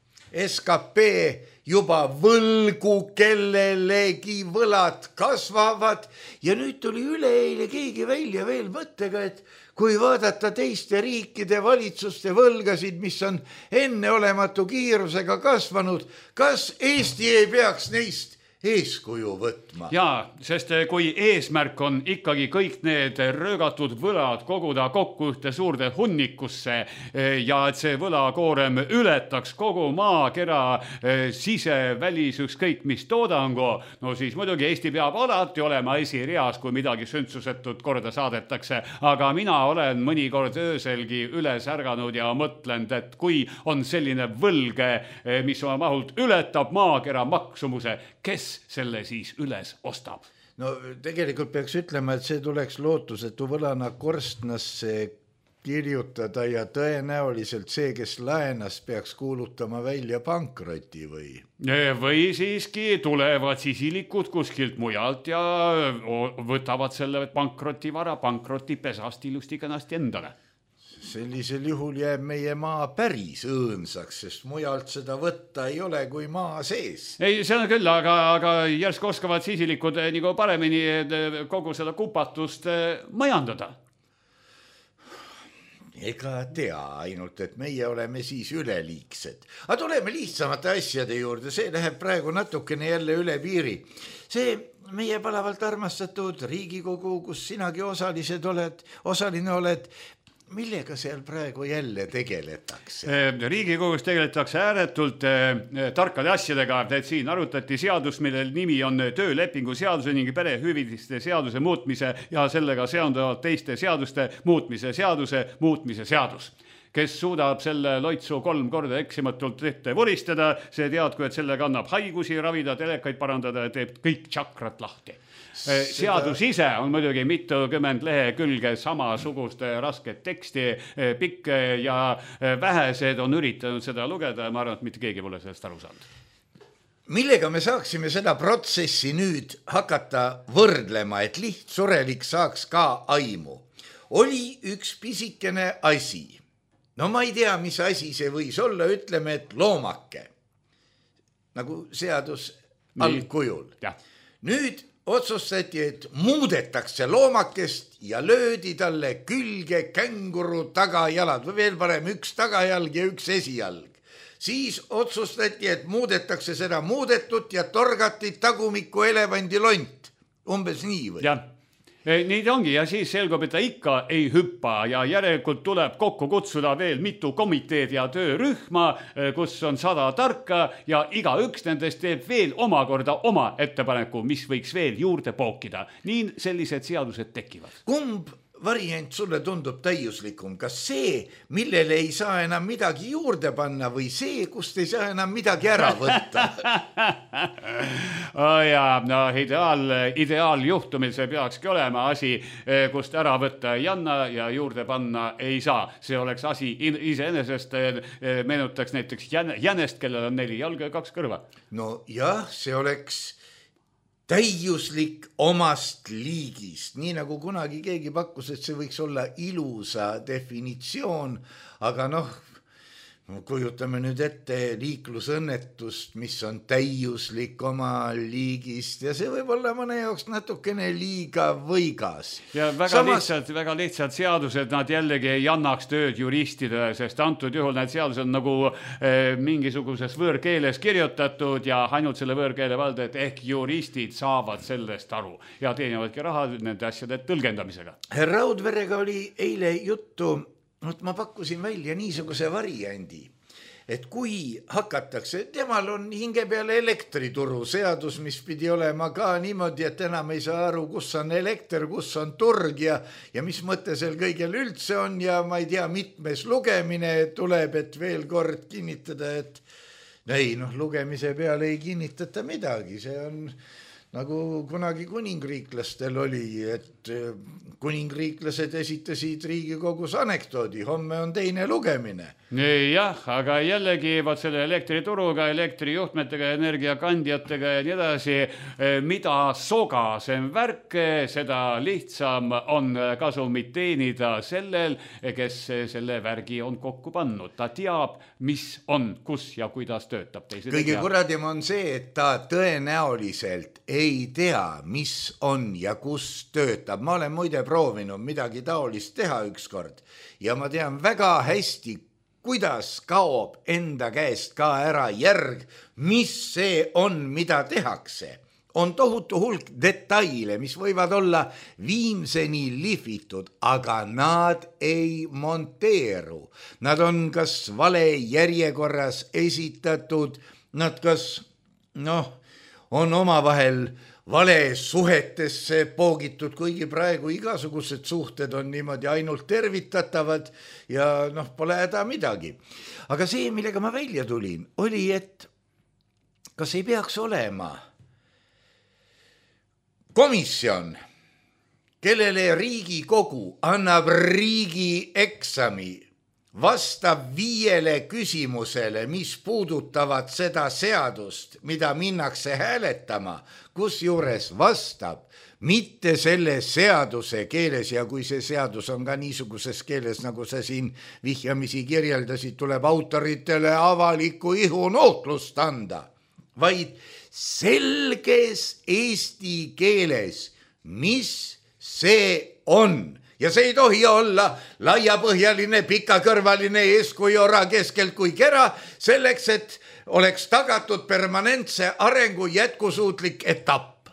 SKP juba võlgu, kellelegi võlad kasvavad ja nüüd tuli üleeile keegi välja veel mõttega, et kui vaadata teiste riikide valitsuste võlgasid, mis on enneolematu kiirusega kasvanud, kas Eesti ei peaks neist eeskuju võtma? Jaa, sest kui eesmärk on ikkagi kõik need röögatud võlad koguda kokku ühte suurde hunnikusse ja et see võlakoorem ületaks kogu maakera sisevälis ükskõik mis toodangu, no siis muidugi Eesti peab alati olema esireas, kui midagi sündsusetut korda saadetakse, aga mina olen mõnikord ööselgi üles ärganud ja mõtlenud, et kui on selline võlge, mis oma mahult ületab maakera maksumuse, kes selle siis üles ostab? No tegelikult peaks ütlema, et see tuleks lootusetu võlana korstnasse kirjutada ja tõenäoliselt see, kes laenas, peaks kuulutama välja pankroti või? Või siiski tulevad sisilikud kuskilt mujalt ja võtavad selle pankrotivara pankrotipesast ilusti kenasti endale. Sellisel juhul jääb meie maa päris õõnsaks, sest mujalt seda võtta ei ole kui maa sees. Ei, see on küll, aga järsku oskavad sisilikud nagu paremini kogu seda kupatust majandada. Ega tea ainult, et meie oleme siis üleliigsed. Aga tuleme lihtsamate asjade juurde, see läheb praegu natukene jälle üle piiri. See meie palavalt armastatud Riigikogu, kus sinagi osaline oled, millega seal praegu jälle tegeletakse? Riigikogus tegeletakse ääretult tarkade asjadega, et siin arutati seadust, millel nimi on töölepingu seaduse ning perehüvitiste seaduse muutmise ja sellega seonduvalt teiste seaduste muutmise seadus. Kes suudab selle loitsu 3 korda eksimatult ette vuristada, see teadku, et sellega annab haigusi ravida, telekaid parandada ja teeb kõik tšakrat lahti. Seadus ise on muidugi mitukümmend lehekülge samasugust rasket teksti, pikk ja vähesed on üritanud seda lugeda ja ma arvan, et mitte keegi pole sellest aru saanud. Millega me saaksime seda protsessi nüüd hakata võrdlema, et lihtsurelik saaks ka aimu? Oli üks pisikene asi. No ma ei tea, mis asi see võis olla, ütleme, et loomake. Nagu seadus algkujul. Nüüd otsustati, et muudetakse loomakest ja löödi talle külge känguru tagajalad või veel parem üks tagajalg ja üks esijalg. Siis otsustati, et muudetakse seda muudetut ja torgati tagumiku elevandilont. Umbes nii või? Jah. Nii ongi ja siis selgub, et ta ikka ei hüppa ja järelikult tuleb kokku kutsuda veel mitu komiteed ja töörühma, kus on 100 tarka ja igaüks nendest teeb veel omakorda oma ettepaneku, mis võiks veel juurde pookida. Nii sellised seadused tekivad. Kumb variant sulle tundub täiuslikum? Kas see, millele ei saa enam midagi juurde panna või see, kust ei saa enam midagi ära võtta? Ideaaljuhtumil see peakski olema asi, kust ära võtta ei anna ja juurde panna ei saa. See oleks asi iseenesest, meenutaks näiteks jänest, kellel on 4 jalga ja 2 kõrva. No jah, see oleks täiuslik omast liigist, nii nagu kunagi keegi pakkus, et see võiks olla ilusa definitsioon, aga kujutame nüüd ette liiklusõnnetust, mis on täiuslik oma liigist ja see võib olla mõne jaoks natukene liiga võigas. Ja väga lihtsalt seadused, nad jällegi ei annaks tööd juristidele, sest antud juhul need seadused on nagu mingisuguses võõrkeeles kirjutatud ja ainult selle võõrkeele valdajad ehk juristid saavad sellest aru ja teenivadki raha nende asjade tõlgendamisega. Raudverega oli eile juttu, ma pakkusin välja niisuguse variandi, et kui hakatakse, temal on hinge peale elektrituru seadus, mis pidi olema ka niimoodi, et enam ei saa aru, kus on elekter, kus on turg ja mis mõte seal kõigel üldse on ja ma ei tea, mitmes lugemine tuleb, et veel kord kinnitada, et lugemise peale ei kinnitata midagi, see on nagu kunagi kuningriiklastel oli, et kuningriiklased esitasid Riigikogus anekdoodi, homme on teine lugemine. Jah, aga jällegi selle elektrituruga, elektrijuhtmetega, energiakandjatega ja nii edasi, mida sogasem värk, seda lihtsam on kasumit teenida sellel, kes selle värgi on kokku pannud. Ta teab, mis on, kus ja kuidas töötab. Kõige kuradim on see, et ta tõenäoliselt ei tea, mis on ja kus töötab. Ma olen muide proovinud midagi taolist teha ükskord ja ma tean väga hästi, kuidas kaob enda käest ka ära järg, mis see on, mida tehakse. On tohutu hulk detaile, mis võivad olla viimseni lihvitud, aga nad ei monteeru. Nad on kas vale järjekorras esitatud, nad kas, on omavahel vale suhetesse poogitud, kuigi praegu igasugused suhted on niimoodi ainult tervitatavad ja pole häda midagi. Aga see, millega ma välja tulin, oli, et kas ei peaks olema komisjon, kellele Riigikogu annab riigieksami, vastab 5 küsimusele, mis puudutavad seda seadust, mida minnakse hääletama, kus juures vastab mitte selle seaduse keeles ja kui see seadus on ka niisuguses keeles, nagu sa siin vihjamisi kirjeldasid, tuleb autoritele avaliku ihunootlust anda, vaid selges eesti keeles, mis see on. Ja see ei tohi olla laiapõhjaline, pikakõrvaline eeskujora keskelt kui kera, selleks, et oleks tagatud permanentse arengu jätkusuutlik etapp.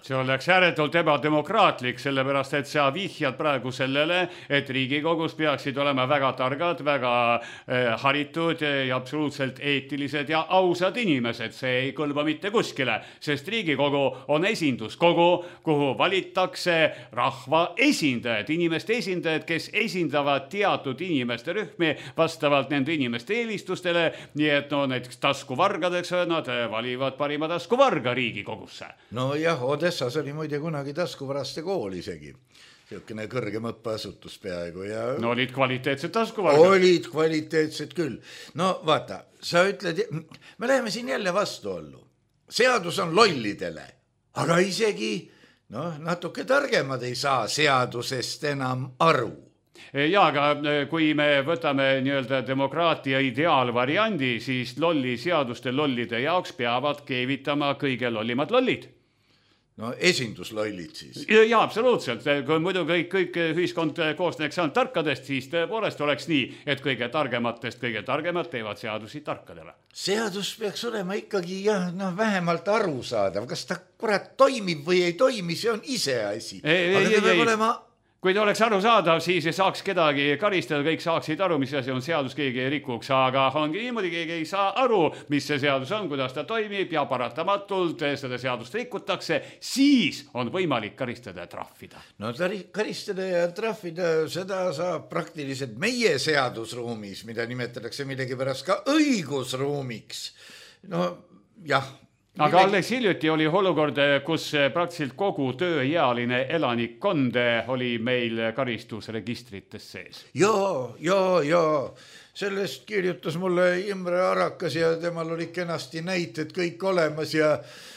See oleks ääretult ebademokraatlik, sellepärast et sa vihjad praegu sellele, et Riigikogus peaksid olema väga targad, väga haritud ja absoluutselt eetilised ja ausad inimesed. See ei kõlba mitte kuskile, sest Riigikogu on esinduskogu, kuhu valitakse rahva esindajad, inimeste esindajad, kes esindavad teatud inimeste rühmi vastavalt nende inimeste eelistustele. Nii et näiteks taskuvargadeks nad valivad parima taskuvarga Riigikogusse. No jah, Odessas oli muide kunagi taskuvaraste kool isegi. Siukene kõrgem õppeasutus peaaegu. Ja... No olid kvaliteetsed taskuvargad. Olid kvaliteetsed küll. No vaata, sa ütled, me läheme siin jälle vastuollu. Seadus on lollidele, aga isegi natuke targemad ei saa seadusest enam aru. Ja, aga kui me võtame nii-öelda demokraatia ideaalvariandi, siis lolli seaduste lollide jaoks peavad keevitama kõige lollimad lollid. No esinduslollid siis. Ja, absoluutselt. Kui muidu kõik ühiskond koosneks ainult tarkadest, siis tõepoolest oleks nii, et kõige targematest kõige targemad teevad seadusi tarkadele. Seadus peaks olema ikkagi vähemalt arusaadav. Kas ta kurat toimib või ei toimi, see on ise asi. Aga ta peab olema... Kui ta oleks arusaadav, siis ei saaks kedagi karistada, kõik saaksid aru, mis asi on seadus, keegi ei rikuks, aga ongi niimoodi, keegi ei saa aru, mis see seadus on, kuidas ta toimib ja paratamatult seda seadust rikutakse, siis on võimalik karistada ja trahvida. No karistada ja trahvida, seda saab praktiliselt meie seadusruumis, mida nimetatakse millegi pärast ka õigusruumiks. No jah. Aga alles hiljuti oli olukord, kus praktiliselt kogu tööealine elanikkond oli meil karistusregistrites sees. Jaa. Sellest kirjutas mulle Imre Arakas ja temal oli kenasti näited kõik olemas ja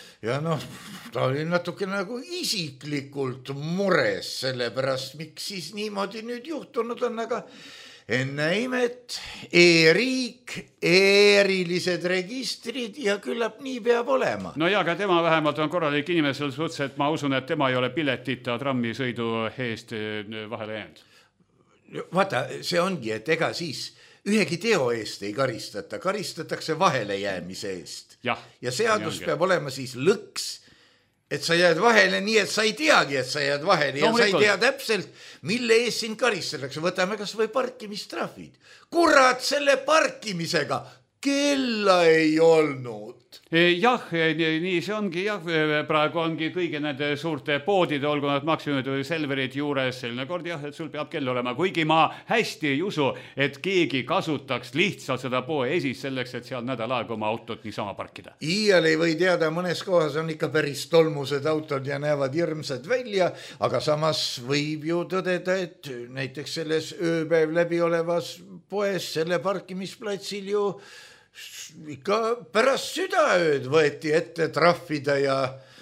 ta oli natuke nagu isiklikult mures selle pärast, miks siis niimoodi nüüd juhtunud on, aga enne imet, e-riik, erilised registrid ja küllap nii peab olema. No ja, aga tema vähemalt on korralik inimesel suhtes, et ma usun, et tema ei ole piletita trammisõidu eest vahele jäänud. Vaata, see ongi, et ega siis ühegi teo eest ei karistata, karistatakse vahele jäämise eest. Ja seadus peab olema siis lõks, et sa jääd vahele nii, et sa ei teagi, et sa jääd vahele ja sa ei tea täpselt, mille ees sind karistatakse. Võtame kas või parkimistrahvid. Kurat, selle parkimisega kella ei olnud. Jah, nii see ongi, praegu ongi kõigi nende suurte poodide, olgu nad Maximid või Selverid juures selline kord, et sul peab kell olema, kuigi ma hästi ei usu, et keegi kasutaks lihtsalt seda poe esis selleks, et seal nädal aega oma autot niisama parkida. Iial ei või teada, mõnes kohas on ikka päris tolmused autod ja näevad hirmsad välja, aga samas võib ju tõdeda, et näiteks selles ööpäev läbi olevas poes selle parkimisplatsil ju ikka pärast südaööd võeti ette trahvida ja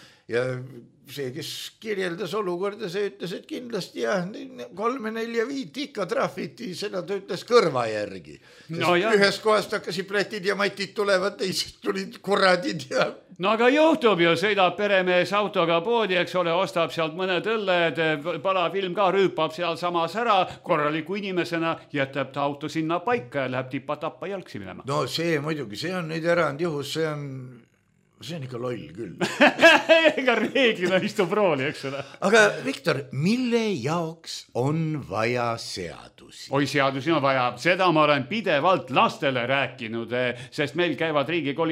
see, kes kirjeldas olukorda, see ütles, et kindlasti 3, 4, 5 ikka trahviti, seda ta ütles kõrva järgi. Ühest kohast hakkasid plätid ja matid tulevad, teised tulid kuradid ja... No aga juhtub ju, sõidab peremees autoga poodi, eks ole, ostab sealt mõned õlled, palafilm ka rüüpab seal samas ära, korraliku inimesena jätab ta auto sinna paika ja läheb tipa-tappa jalgsi minema. No see muidugi, see on nüüd erandjuhus, see on ikka loll küll. Ega reeglina istub rooli, eks ole. Aga Viktor, mille jaoks on vaja seadusi? Oi, seadusi on vaja. Seda ma olen pidevalt lastele rääkinud, sest meil käivad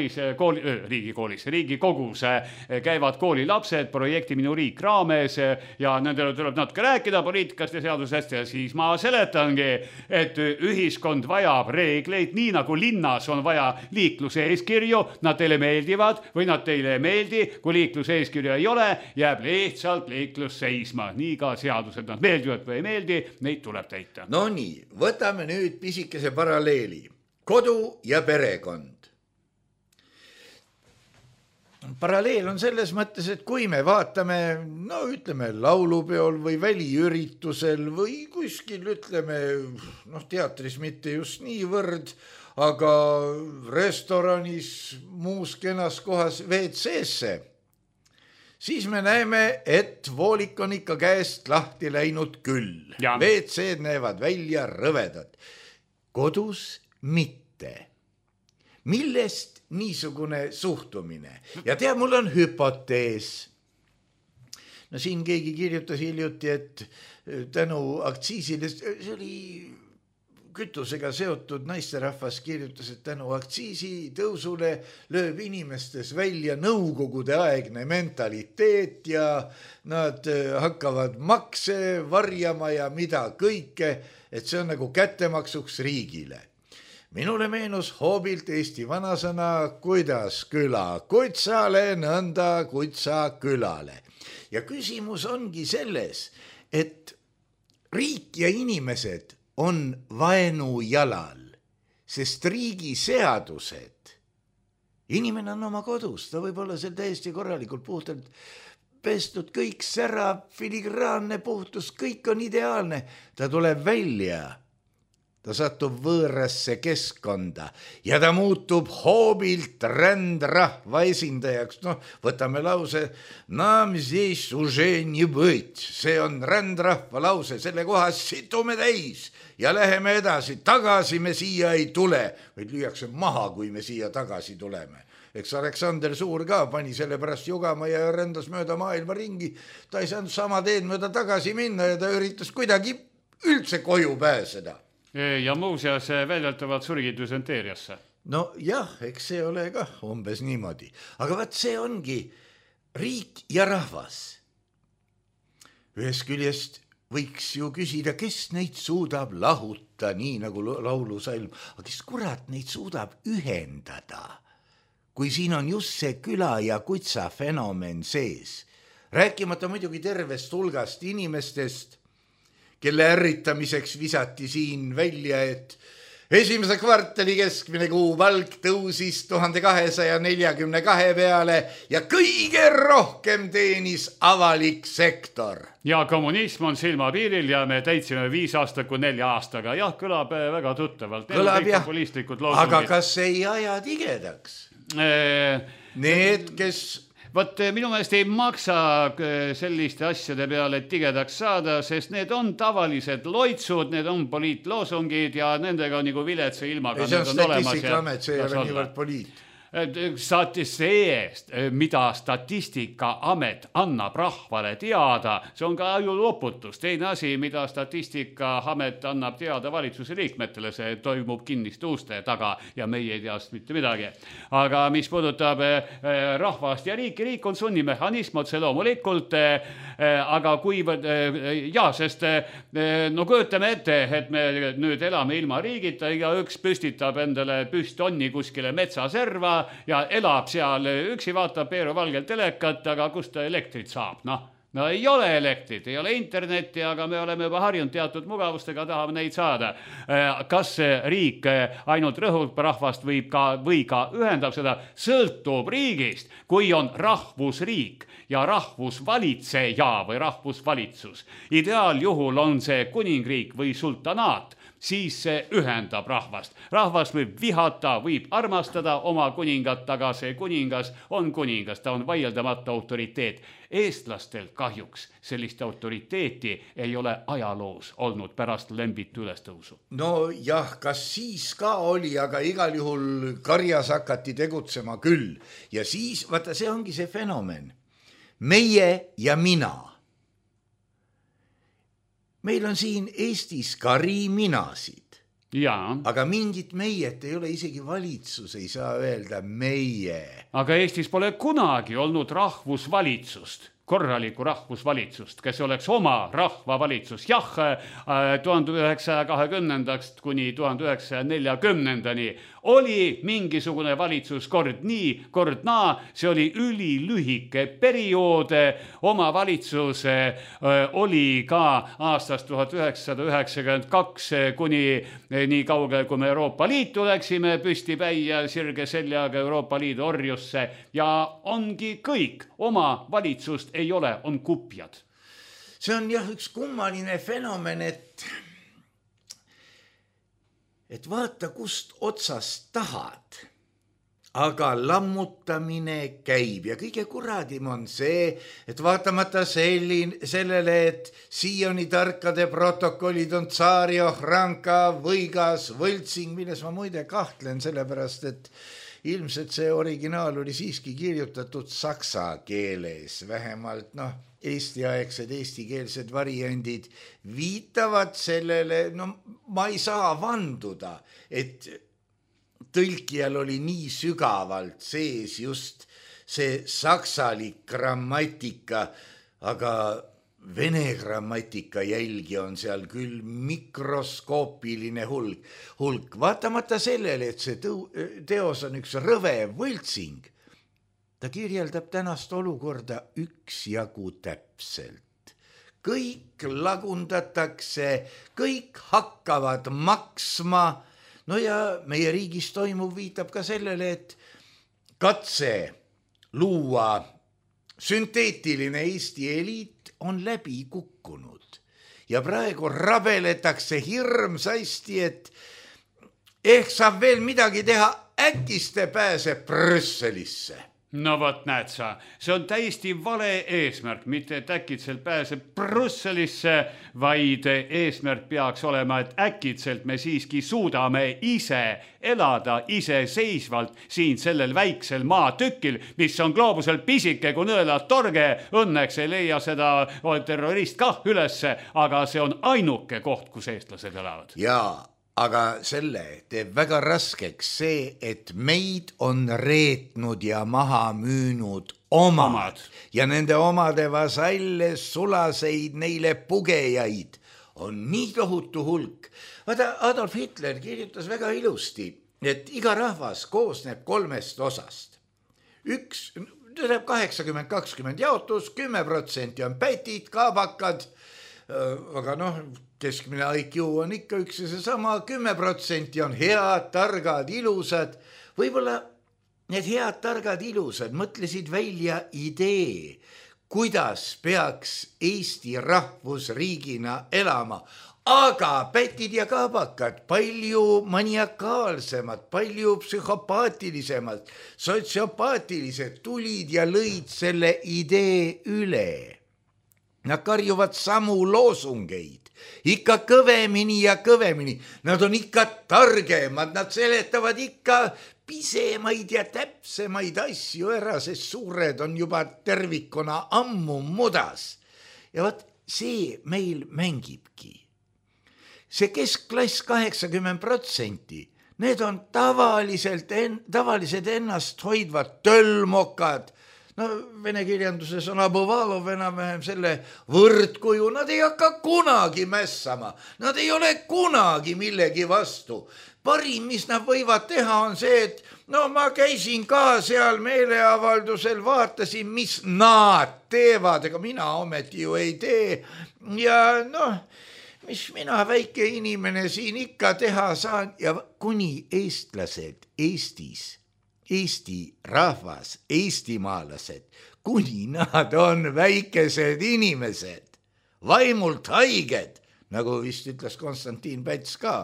Riigikogus käivad koolilapsed projekti Minu riik raames ja nendele tuleb natuke rääkida poliitikast ja seadusest ja siis ma seletangi, et ühiskond vajab reegleid, nii nagu linnas on vaja liikluse eeskirju, nad teile meeldivad või nad teile ei meeldi, kui liikluse eeskirja ei ole, jääb lihtsalt liiklus seisma. Nii ka seadused, nad meeldivad või ei meeldi, neid tuleb täita. No nii, võtame nüüd pisikese paralleeli. Kodu ja perekond. Paralleel on selles mõttes, et kui me vaatame, ütleme laulupeol või väliüritusel või kuskil, ütleme, teatris mitte just niivõrd, aga restoranis, muus kenas kohas WC-sse, siis me näeme, et voolik on ikka käest lahti läinud küll. WC-d näevad välja rõvedad. Kodus mitte. Millest niisugune suhtumine? Ja mul on hüpotees. no siin keegi kirjutas hiljuti, et tänu aktsiisile, see oli kütusega seotud naisterahvas kirjutas, et tänu aktsiisi tõusule lööb inimestes välja nõukogude aegne mentaliteet ja nad hakkavad makse varjama ja mida kõike, et see on nagu kättemaksuks riigile. Minule meenus hoobilt Eesti vanasõna, kuidas küla kutsale, nõnda kutsa külale. Ja küsimus ongi selles, et riik ja inimesed on vaenu jalal, sest riigi seadused, inimene on oma kodus, ta võib olla seal täiesti korralikult puhtalt pestud, kõik särab, filigraanne puhtus, kõik on ideaalne, ta tuleb välja, ta satub võõrasse keskkonda ja ta muutub hoobilt rändrahva esindajaks. No, võtame lause, nam здесь уже не быть, see on rändrahva lause, selle kohas situme täis ja läheme edasi, tagasi me siia ei tule, vaid lüüakse maha, kui me siia tagasi tuleme. Eks Aleksander Suur ka pani selle pärast jugama ja rändas mööda maailma ringi, ta ei saanud sama teed mööda tagasi minna ja ta üritas kuidagi üldse koju pääseda. Ja muuseas väljatavalt surgi düsenteeriasse. No jah, eks see ole ka umbes niimoodi. Aga vaat see ongi riik ja rahvas. Ühest küljest võiks ju küsida, kes neid suudab lahuta, nii nagu laulusalm, aga kes kurat neid suudab ühendada, kui siin on just see küla ja kutsa fenomen sees. Rääkimata muidugi tervest hulgast inimestest, kelle ärritamiseks visati siin välja, et esimese kvartali keskmine kuupalk tõusis 1242 peale ja kõige rohkem teenis avalik sektor. Ja kommunism on silmapiiril ja me täitsime 5 aastat kui 4 aastaga. Jah, kõlab väga tuttavalt. Kõlab jah, aga kas ei aja tigedaks? Need, kes... Vot minu meelest ei maksa selliste asjade peale tigedaks saada, sest need on tavalised loitsud, need on poliitloosungid ja nendega on nagu viletsa ilmaga. See on Statistikaamet, see ei ole niivõrd poliit. See, mida Statistikaamet annab rahvale teada, see on ka ju loputus. Teine asi, mida Statistikaamet annab teada valitsuse liikmetele, see toimub kinniste uste taga ja meie ei teast mitte midagi. Aga mis puudutab rahvast ja riik on sunnimehhanism, otse loomulikult, aga kui, sest no kujutame ette, et me nüüd elame ilma riigita, igaüks püstitab endale püstonni kuskile metsaserva ja elab seal üksi, vaatab Peeru valgel telekat, aga kust ta elektrit saab? No ei ole elektrit, ei ole internetti, aga me oleme juba harjunud teatud mugavustega, tahame neid saada. Kas riik ainult rõhub rahvast või ka ühendab seda, sõltub riigist, kui on rahvusriik ja rahvusvalitseja või rahvusvalitsus. Ideaaljuhul on see kuningriik või sultanaat, siis see ühendab rahvast. Rahvas võib vihata, võib armastada oma kuningat, aga see kuningas on kuningas, ta on vaieldamata autoriteet. Eestlastel kahjuks sellist autoriteeti ei ole ajaloos olnud pärast Lembitu ülestõusu. No jah, kas siis ka oli, aga igal juhul karjas hakati tegutsema küll. Ja siis, vaata, see ongi see fenomen. Meie ja mina. Meil on siin Eestis kariminasid, aga mingit meiet ei ole, isegi valitsus ei saa öelda meie. Aga Eestis pole kunagi olnud rahvusvalitsust, korralikku rahvusvalitsust, kes oleks oma rahvavalitsus. Jah, 1920. kuni 1940. oli mingisugune valitsus kord nii, kord naa, see oli ülilühike periood. Oma valitsus oli ka aastast 1992 kuni nii kaugel, kui me Euroopa Liitu läksime, püstipäi ja sirge seljaga Euroopa Liidu orjusse ja ongi kõik. Oma valitsust ei ole, on kupjad. See on jah üks kummaline fenomen, et vaata, kust otsast tahad, aga lammutamine käib ja kõige kuradim on see, et vaatamata sellele, et siiani tarkade protokollid on Tsaari Ohranka, Võigas, Võltsing, milles ma muide kahtlen, sellepärast, et ilmselt see originaal oli siiski kirjutatud saksa keeles, vähemalt eestiaegsed eestikeelsed variandid viitavad sellele, no ma ei saa vanduda, et tõlkijal oli nii sügavalt sees just see saksalik grammatika, aga vene grammatika jälgi on seal küll mikroskoopiline hulk. Vaatamata sellele, et see teos on üks rõve võltsing, ta kirjeldab tänast olukorda üksjagu täpselt. Kõik lagundatakse, kõik hakkavad maksma. No ja meie riigis toimub viitab ka sellele, et katse luua sünteetiline Eesti eliit on läbi kukkunud. Ja praegu rabeletakse hirmsasti, et ehk saab veel midagi teha, äkiste pääseb Brüsselisse. No vot, näed sa, see on täiesti vale eesmärk, mitte et äkitselt pääseb Brüsselisse, vaid eesmärk peaks olema, et äkitselt me siiski suudame ise elada iseseisvalt siin sellel väiksel maatükil, mis on gloobusel pisike kui nõelad torge. Õnneks ei leia seda terrorist kah ülesse, aga see on ainuke koht, kus eestlased elavad. Jaa. Aga selle teeb väga raskeks see, et meid on reetnud ja maha müünud omad ja nende omade vasalle sulaseid neile pugejaid on nii tohutu hulk. Vaata, Adolf Hitler kirjutas väga ilusti, et iga rahvas koosneb 3 osast. Üks, ta teeb 80-20 jaotus, 10% on pätid, kaabakad, aga noh, keskmine IQ on ikka üks ja seesama, 10% on head, targad, ilusad. Võib-olla need head, targad, ilusad mõtlesid välja idee, kuidas peaks Eesti rahvusriigina elama. Aga pätid ja kaabakad palju maniakaalsemad, palju psühhopaatilisemad, sotsiopaatilised tulid ja lõid selle idee üle. Nad karjuvad samu loosungeid, ikka kõvemini ja kõvemini. Nad on ikka targemad, nad seletavad ikka pisemaid ja täpsemaid asju ära, sest suured on juba tervikuna ammu mudas. Ja võt, see meil mängibki. See keskklass 80%, need on tavalised ennast hoidvad tölmokad. No vene kirjanduses on Abuvalov enam-vähem selle võrdkuju, nad ei hakka kunagi mässama, nad ei ole kunagi millegi vastu. Parim, mis nad võivad teha, on see, et no ma käisin ka seal meeleavaldusel, vaatasin, mis nad teevad, ega mina ometi ju ei tee. Ja noh, mis mina väike inimene siin ikka teha saan ja kuni eestlased Eestis, Eesti rahvas, eestimaalased, kuni nad on väikesed inimesed, vaimult haiged, nagu vist ütles Konstantin Päts ka.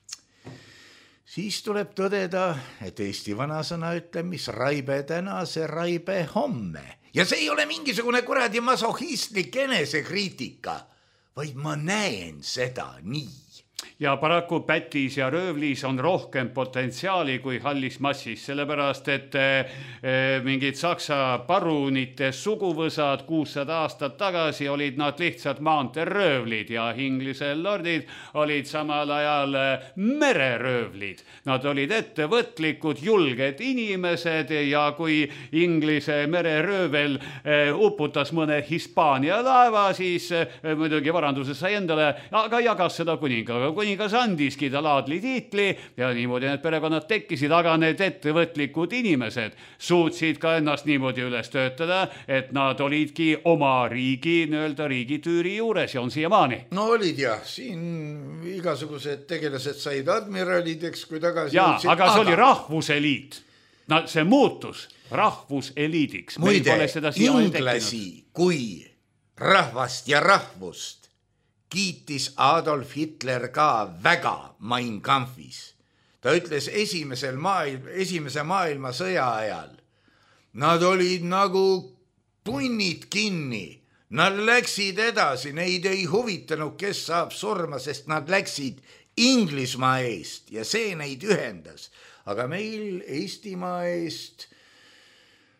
Siis tuleb tõdeda, et Eesti vanasõna ütleb, mis raibe täna, see raibe homme. Ja see ei ole mingisugune kuradi masohistlik enesekriitika, vaid ma näen seda nii. Ja paraku Pätis ja Röövlis on rohkem potentsiaali kui hallis massis, sellepärast, et mingid saksa parunite suguvõsad 600 aastat tagasi olid nad lihtsalt maanteeröövlid ja Inglise lordid olid samal ajal mereröövlid. Nad olid ettevõtlikud, julged inimesed ja kui Inglise mereröövel uputas mõne Hispaania laeva, siis muidugi varanduses sai endale, aga jagas seda kuningaga. Kuningas andiski ta laadli tiitli ja niimoodi need perekonnad tekkisid, aga need ettevõtlikud inimesed suutsid ka ennast niimoodi üles töötada, et nad olidki oma riigi, nii-öelda riigitüüri juures ja on siiamaani. No olid jah, siin igasugused tegelased said admiralideks, kui tagasi jõudsid. Aga see oli rahvuseliit. No, see muutus rahvuseliidiks. Muide, inglasi kui rahvast ja rahvust kiitis Adolf Hitler ka väga Mein Kampfis. Ta ütles esimese maailmasõja ajal. Nad olid nagu punnid kinni. Nad läksid edasi, neid ei huvitanud, kes saab surma, sest nad läksid Inglismaa eest ja see neid ühendas. Aga meil Eestimaa eest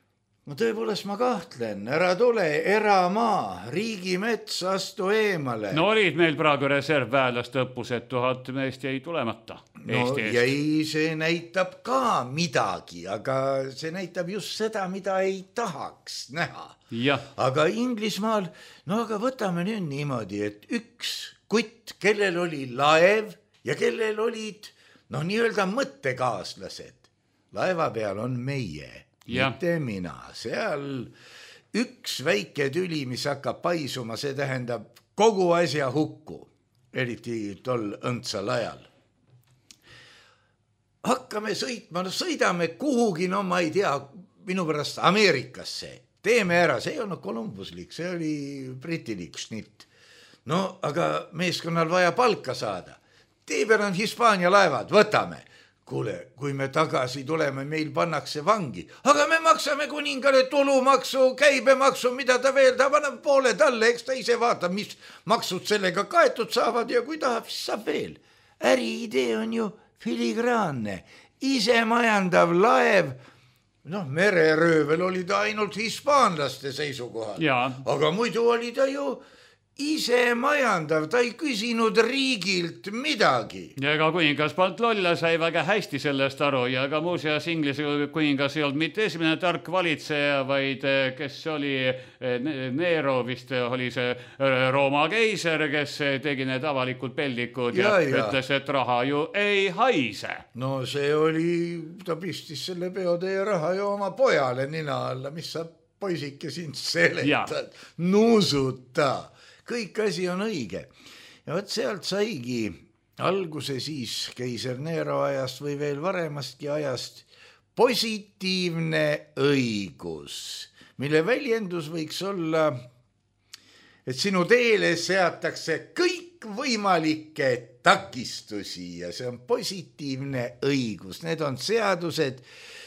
no tõepoolest ma kahtlen, ära tule, eramaa, riigimets, astu eemale. No olid meil praegu reservväelaste õppused, 1000 meest jäi tulemata Eesti eest. Jäi, see näitab ka midagi, aga see näitab just seda, mida ei tahaks näha. Ja. Aga Inglismaal, no aga võtame nüüd niimoodi, et üks kutt, kellel oli laev ja kellel olid, nii-öelda mõttekaaslased. Laeva peal on meie. Mitte mina, seal üks väike tüli, mis hakkab paisuma, see tähendab kogu asja hukku, eriti tol õndsal ajal. Hakkame sõitma, sõidame kuhugi, ma ei tea, minu pärast Ameerikasse, teeme ära, see ei olnud kolumbuslik, see oli britilik šnitt. No, aga meeskonnal vaja palka saada, tee peal on Hispaania laevad, võtame. Kuule, kui me tagasi tuleme, meil pannakse vangi, aga me maksame kuningale tulumaksu, käibemaksu, mida ta veel, ta paneb poole talle, eks ta ise vaata, mis maksud sellega kaetud saavad ja kui tahab, siis saab veel. Äriidee on ju filigraanne, ise majandav laev, mereröövel oli ta ainult hispaanlaste seisukohal, aga muidu oli ta ju ise majandav, ta ei küsinud riigilt midagi. Ja ega kuningas polnud lolla, sai väga hästi sellest aru ja ka muuseas Inglise kuningas ei olnud mitte esimene tark valitseja, vaid kes oli Nero, vist oli see Rooma keiser, kes tegi need avalikult peldikud ja ütles, et raha ju ei haise. No see oli, ta pistis selle peotee raha ju oma pojale nina alla, mis sa poisike sind seletad, nuusuta. Kõik asi on õige. Ja võt sealt saigi alguse siis keiser Nero ajast või veel varemastki ajast positiivne õigus, mille väljendus võiks olla, et sinu teele seatakse kõik võimalikke takistusi ja see on positiivne õigus. Need on seadused,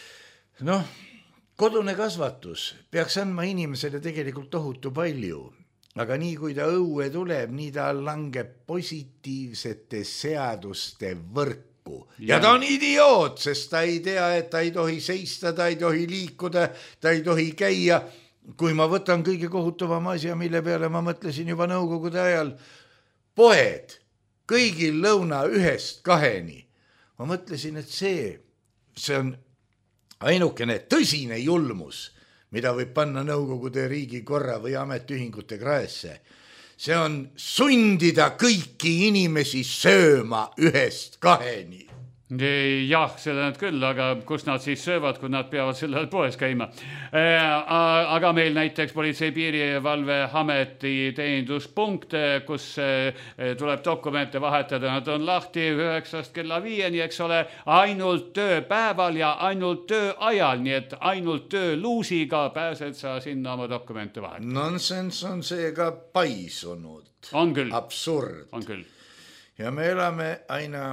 kodune kasvatus peaks andma inimesele tegelikult tohutu palju. Aga nii kui ta õue tuleb, nii ta langeb positiivsete seaduste võrku. Ja ta on idioot, sest ta ei tea, et ta ei tohi seista, ta ei tohi liikuda, ta ei tohi käia. Kui ma võtan kõige kohutavam asja, mille peale ma mõtlesin juba nõukogude ajal, poed, kõigil lõuna 1-2. Ma mõtlesin, et see on ainukene tõsine julmus, mida võib panna nõukogude riigi korra või ametiühingute kraesse. See on sundida kõiki inimesi sööma 1-2. Jah, seda nad küll, aga kus nad siis söövad, kui nad peavad sellel poes käima. Aga meil näiteks Politsei- Piirivalve Ameti teeninduspunkt, kus tuleb dokumente vahetada, nad on lahti 9 kella 5, eks ole, ainult tööpäeval ja ainult tööajal, nii et ainult tööluusiga pääsed sa sinna oma dokumente vahetada. Nonsense on see ka paisunud. On küll. Absurd. On küll. Ja me elame aina,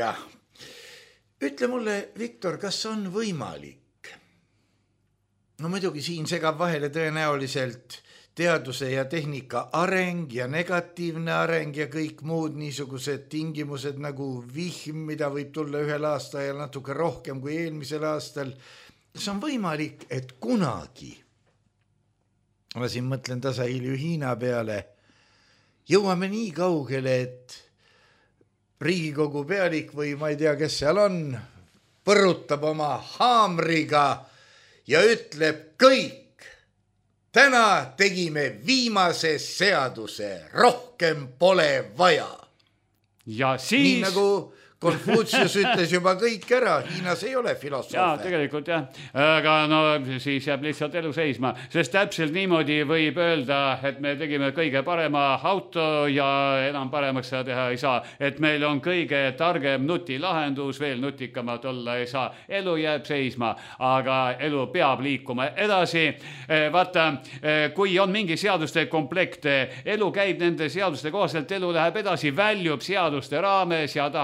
Ütle mulle, Viktor, kas on võimalik? No muidugi siin segab vahele tõenäoliselt teaduse ja tehnika areng ja negatiivne areng ja kõik muud niisugused tingimused nagu vihm, mida võib tulla ühel aasta ja natuke rohkem kui eelmisel aastal. Kas on võimalik, et kunagi, ma siin mõtlen tasahilju Hiina peale, jõuame nii kaugele, et Riigikogu pealik või ma ei tea, kes seal on, põrutab oma haamriga ja ütleb kõik. Täna tegime viimase seaduse, rohkem pole vaja. Ja siis... Nii nagu Konfutsius ütles juba kõik ära, Hiinas ei ole filosoofe. Jaa, tegelikult jah, aga siis jääb lihtsalt elu seisma, sest täpselt niimoodi võib öelda, et me tegime kõige parema auto ja enam paremaks seda teha ei saa, et meil on kõige targem nutilahendus, veel nutikamad olla ei saa, elu jääb seisma, aga elu peab liikuma edasi. Vaata, kui on mingi seaduste komplekt, elu käib nende seaduste kohaselt, elu läheb edasi, väljub seaduste raames ja tahad või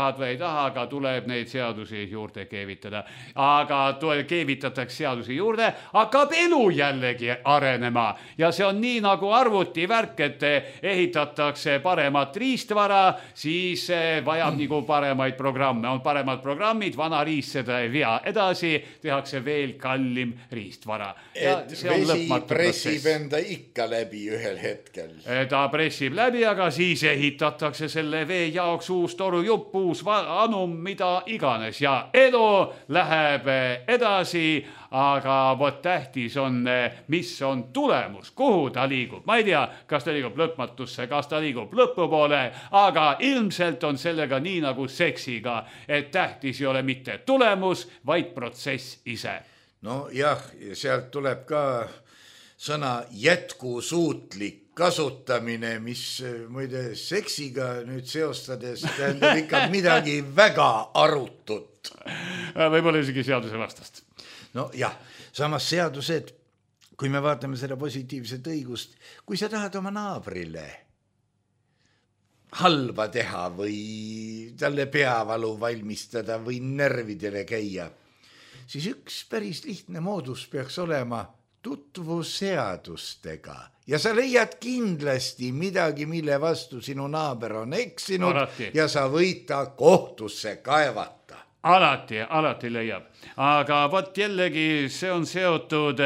rahaga tuleb neid seadusi juurde keevitada. Aga keevitatakse seadusi juurde, hakkab elu jällegi arenema ja see on nii nagu arvutivärk, et ehitatakse paremat riistvara, siis vajab nagu paremaid programme, on paremad programmid, vana riist seda ei vea edasi, tehakse veel kallim riistvara. Et vesi pressib enda ikka läbi ühel hetkel. Ta pressib läbi, aga siis ehitatakse selle vee jaoks uus torujupp, uus anum, mida iganes ja elu läheb edasi, aga vot tähtis on, mis on tulemus, kuhu ta liigub. Ma ei tea, kas ta liigub lõpmatusse, kas ta liigub lõpupoole, aga ilmselt on sellega nii nagu seksiga, et tähtis ei ole mitte tulemus, vaid protsess ise. No jah, sealt tuleb ka sõna jätkusuutlik kasutamine, mis muide seksiga nüüd seostades tähendab ikka midagi väga arutut. Võib-olla isegi seaduse vastast. No jah, samas seadused, kui me vaatame seda positiivset õigust, kui sa tahad oma naabrile halba teha või talle peavalu valmistada või närvidele käia, siis üks päris lihtne moodus peaks olema tutvusseadustega ja sa leiad kindlasti midagi, mille vastu sinu naaber on eksinud alati. Ja sa võid ta kohtusse kaevata. Alati leiab. Aga vot jällegi see on seotud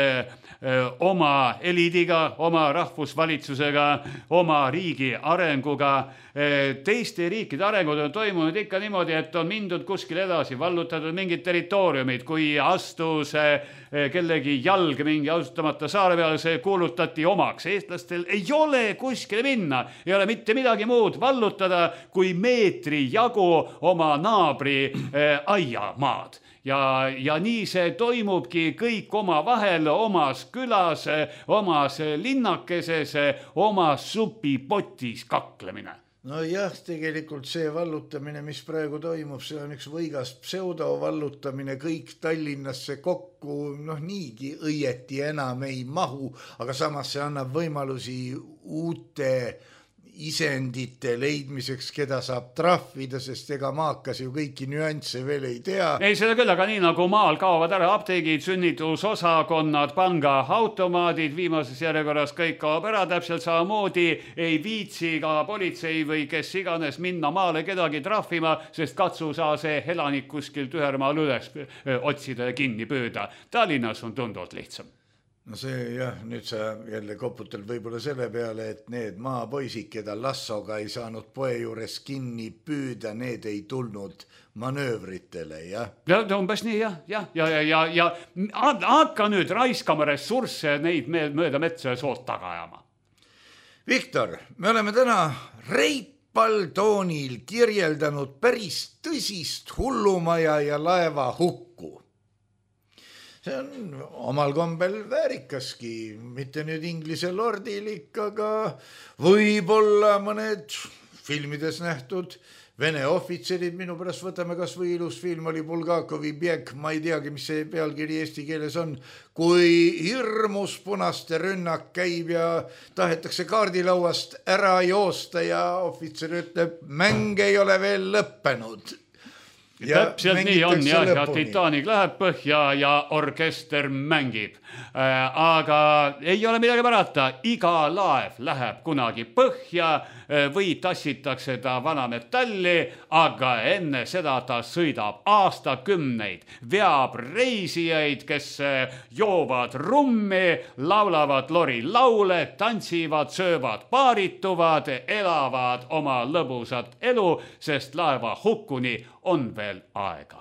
oma eliidiga, oma rahvusvalitsusega, oma riigi arenguga. Teiste riikide arengud on toimunud ikka niimoodi, et on mindud kuskil edasi, vallutatud mingid territooriumid, kui astus kellegi jalg mingi asutamata saare peale, see kuulutati omaks. Eestlastel ei ole kuskile minna, ei ole mitte midagi muud vallutada kui meetri jagu oma naabri aiamaad. Ja nii see toimubki kõik oma vahel, omas külas, omas linnakeses, omas supipotis kaklemine. No jah, tegelikult see vallutamine, mis praegu toimub, see on üks võigas pseudovallutamine, kõik Tallinnasse kokku, niigi õieti enam ei mahu, aga samas see annab võimalusi uute isendite leidmiseks, keda saab trahvida, sest ega maakas ju kõiki nüansse veel ei tea. Ei, seda küll, aga nii nagu maal kaovad ära apteegid, sünnitusosakonnad, pangaautomaadid, viimases järjekorras kõik kaob ära, täpselt samamoodi ei viitsi ka politsei või kes iganes minna maale kedagi trahvima, sest katsu saa see elanik kuskilt ühermaal üles otsida ja kinni püüda. Tallinnas on tunduvalt lihtsam. No see jah, nüüd sa jälle koputad võib-olla selle peale, et need maapoisid, keda lassoga ei saanud poe juures kinni püüda, need ei tulnud manöövritele, jah? Ja umbes nii, jah. Ja hakka nüüd raiskama ressursse neid mööda metsa ja soolt taga ajama. Viktor, me oleme täna reipal toonil kirjeldanud päris tõsist hullumaja ja laeva hukku. See on omal kombel väärikaski, mitte nüüd Inglise lordilik, aga võib-olla mõned filmides nähtud Vene ohvitserid, minu pärast võtame kas või ilus film oli Bulgakovi Bieg, ma ei teagi, mis see pealkiri eesti keeles on, kui hirmus punaste rünnak käib ja tahetakse kaardilauast ära joosta ja ohvitser ütleb, mäng ei ole veel lõppenud. Täpselt nii on ja Titanic läheb põhja ja orkester mängib. Aga ei ole midagi parata, iga laev läheb kunagi põhja või tassitakse ta vana metalli, aga enne seda ta sõidab aastakümneid, veab reisijaid, kes joovad rummi, laulavad lori laule, tantsivad, söövad, paarituvad, elavad oma lõbusat elu, sest laeva hukkuni on veel aega.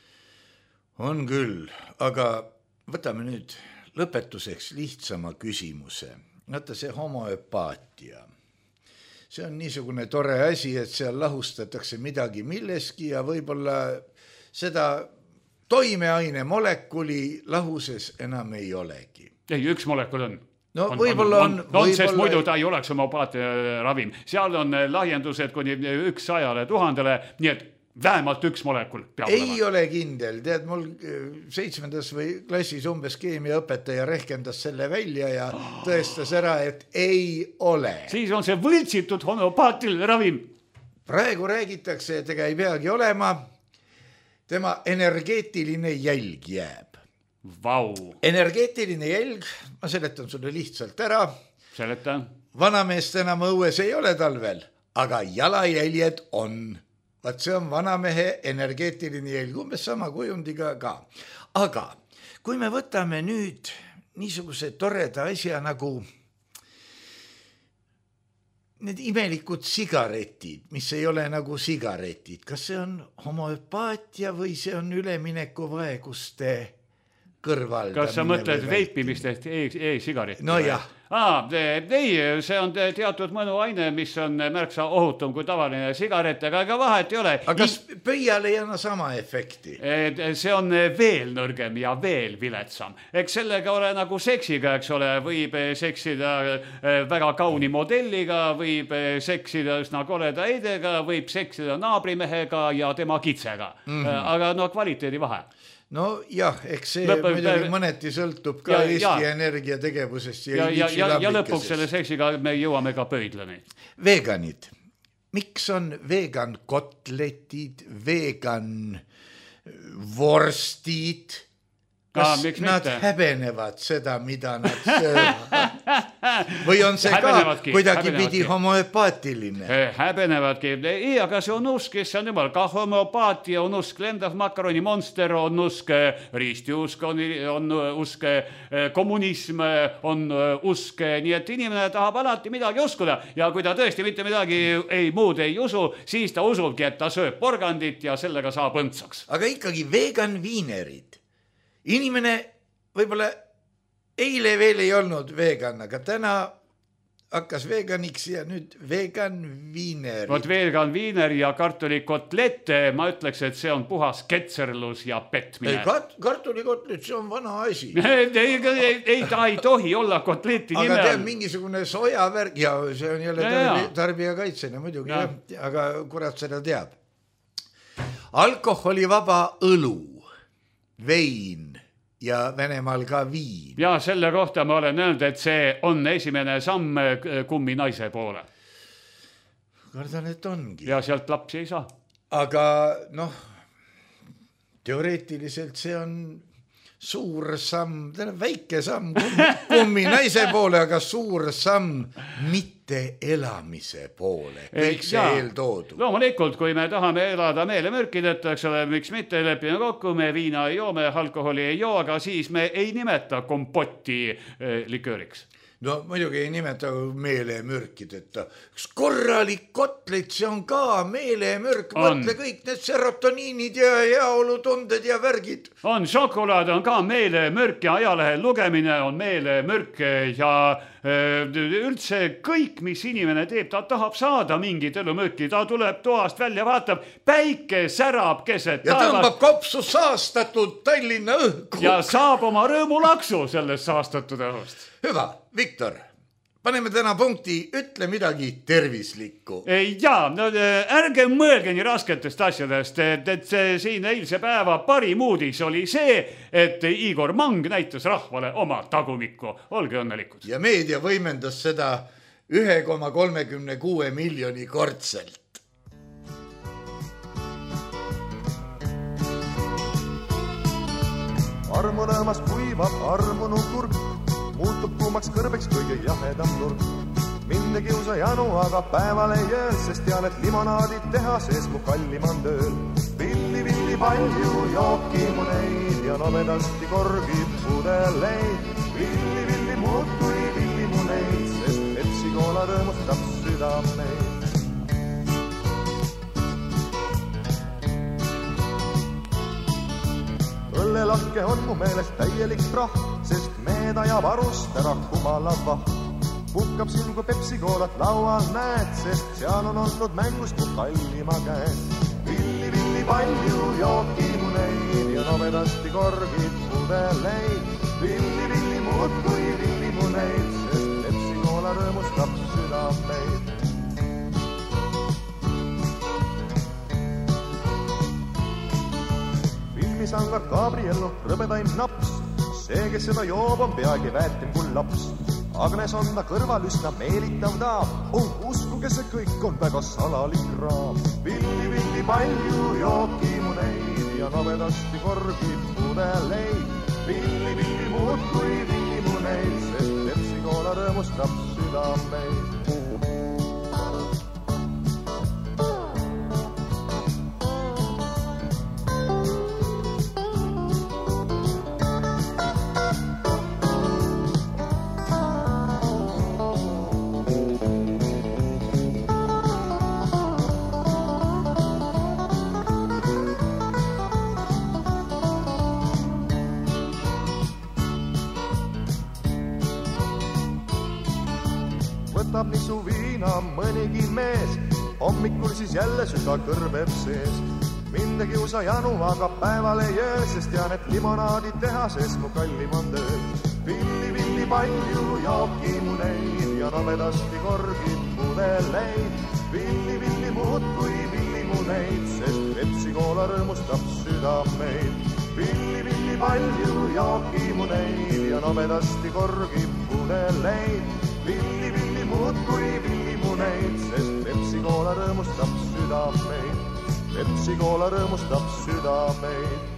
On küll, aga võtame nüüd lõpetuseks lihtsama küsimuse. Vaata see homoöpaatia. See on niisugune tore asi, et seal lahustatakse midagi milleski ja võib-olla seda toimeaine molekuli lahuses enam ei olegi. Ei, üks molekul on. No võib-olla on. Sest muidu ta ei oleks homopaatia ravim. Seal on lahjendused kuni 100,000, nii et vähemalt üks molekul peab olema. Ei ole kindel. Tead, mul 7. või klassis umbes keemiaõpetaja rehkendas selle välja ja tõestas ära, et ei ole. Siis on see võltsitud homopaatiline ravim. praegu räägitakse, et ega ei peagi olema, tema energeetiline jälg jääb. Vau. Energeetiline jälg, ma seletan sulle lihtsalt ära. Seleta. Vanameest enam õues ei ole talvel, aga jalajäljed on. Vaat see on vanamehe energeetiline jälg, umbes sama kujundiga ka. Aga kui me võtame nüüd niisuguse toreda asja nagu need imelikud sigaretid, mis ei ole nagu sigaretid, kas see on homöopaatia või see on üleminekuvaeguste kõrvaldamine? Kas sa mõtled veipimist ehk e-sigaretti? No jah. Ei, see on teatud mõnuaine, mis on märksa ohutum kui tavaline sigaret, aga vahet ei ole. Aga kas pöial ei anna sama efekti? See on veel nõrgem ja veel viletsam. Eks sellega ole nagu seksiga, eks ole, võib seksida väga kauni modelliga, võib seksida üsna koleda eidega, võib seksida naabrimehega ja tema kitsega. Aga no kvaliteedi vahe. No jah, eks see muidugi mõneti sõltub ka Eesti Energia tegevusest. Ja lõpuks selle seksiga me jõuame ka pöidlani. Veganid. Miks on vegan kotletid, vegan vorstid? Kas nad häbenevad seda, mida nad söövad? Või on see ka kuidagi pidi homöopaatiline? Häbenevadki. Ei, aga see on usk, kes on jumal. Ka homöopaatia on usk, lendav makaroni monster on usk, ristiusk on usk, kommunism on usk. Nii et inimene tahab alati midagi uskuda. Ja kui ta tõesti mitte midagi muud ei usu, siis ta usubki, et ta sööb porgandit ja sellega saab õndsaks. Aga ikkagi vegan viinerid. Inimene võib-olla eile veel ei olnud vegan, aga täna hakkas veganiks ja nüüd vegan viiner. Vot vegan viiner ja kartulikotlette, ma ütleks, et see on puhas ketserlus ja petmine. Kartulikotlet, see on vana asi. Ei, ta ei tohi olla kotleti nime. Aga tead mingisugune sojavärk ja see on jälle tarbijakaitsena muidugi, aga kurat seda teab. Alkoholivaba õlu. Vein ja Venemaal ka viin. Ja selle kohta ma olen öelnud, et see on esimene samm kummi naise poole. Kardan, et ongi. Ja sealt lapsi ei saa. Aga teoreetiliselt see on suur samm, väike samm kummi naise poole, aga suur samm mitte elamise poole. Kõik see eeltoodu. Loomulikult, kui me tahame elada meelemürkideta, eks ole, miks mitte lepime kokku, me viina ei joo, me alkoholi ei joo, aga siis me ei nimeta kompotti likööriks. No muidugi ei nimeta meelemürkideta. Korralik kotlet, see on ka meelemürk. Mõtle kõik need serotoniinid ja heaolutunded ja värgid. On, šokolaad on ka meelemürk ja ajalehe lugemine on meelemürk ja üldse kõik, mis inimene teeb, ta tahab saada mingit elumürki, ta tuleb toast välja, vaatab, päike särab keset ja tõmbab kopsu saastatud Tallinna õhku. Ja saab oma rõõmulaksu sellest saastatud õhust. Hüva, Viktor, paneme täna punkti, ütle midagi tervislikku. Jaa, ärge mõelge nii rasketest asjadest, et siin eilse päeva parim uudis oli see, et Igor Mang näitas rahvale oma tagumikku. Olge õnnelikud. Ja meedia võimendas seda 1,36 miljoni kordselt. Armunõõmas kuivab armunu turg, muutub kuumaks kõrbeks kõige jahedam nurg. Mind ei kiusa janu, aga päeval ei ööl, sest tean, et limonaadid teha sees mu kallim on tööl. Villi palju jooki mu neid ja nobedasti korgib pudeleid. Villi muutui villi mu neid, sest Pepsi koola rõõmustab südameid. Õllelakke on mu meelest täielik praht, sest meed ajab arust ära kumala vaht. Pukkab siin, kui Pepsi koolat laual näed, sest seal on olnud mängus mu kallima käed. Villi palju jooki mu neid ja nobedasti korgib pudeleid. Villi muutui villi mu neid, sest Pepsi koola rõõmustab südameid. Sangar Gabriello, rõbedaim naps, see, kes seda joob, on peagi väetim kui laps. Agnes on ta kõrval üsna meelitav taab, usku uskuge, see kõik on väga salalik raam. Villi palju jookimuneid ja nobedasti korgib pudeleid. Villi muud kui villimuneid, sest Pepsi Cola rõõmustab südameid. Võtab nisu viina mõnigi mees, hommikul siis jälle süda kõrbeb sees. Mind ei kiusa janu, aga päeval ei öö, sest tean, et limonaadi tehases mu kallim on töö. Villi palju jookimuneid ja nobedasti korgib pudeleid. Villi muud kui villimuneid, sest Pepsi Cola rõõmustab südameid. Villi palju jookimuneid ja nobedasti korgib pudeleid. Villi muud kui villimuneid, sest Pepsi Cola rõõmustab südameid. Pepsi Cola rõõmustab südameid.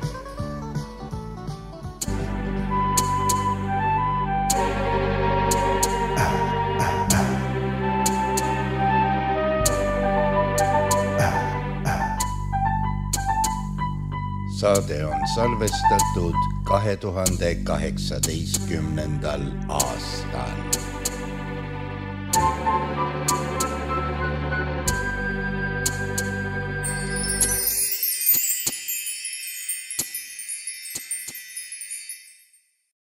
Saade on salvestatud 2018. aastal.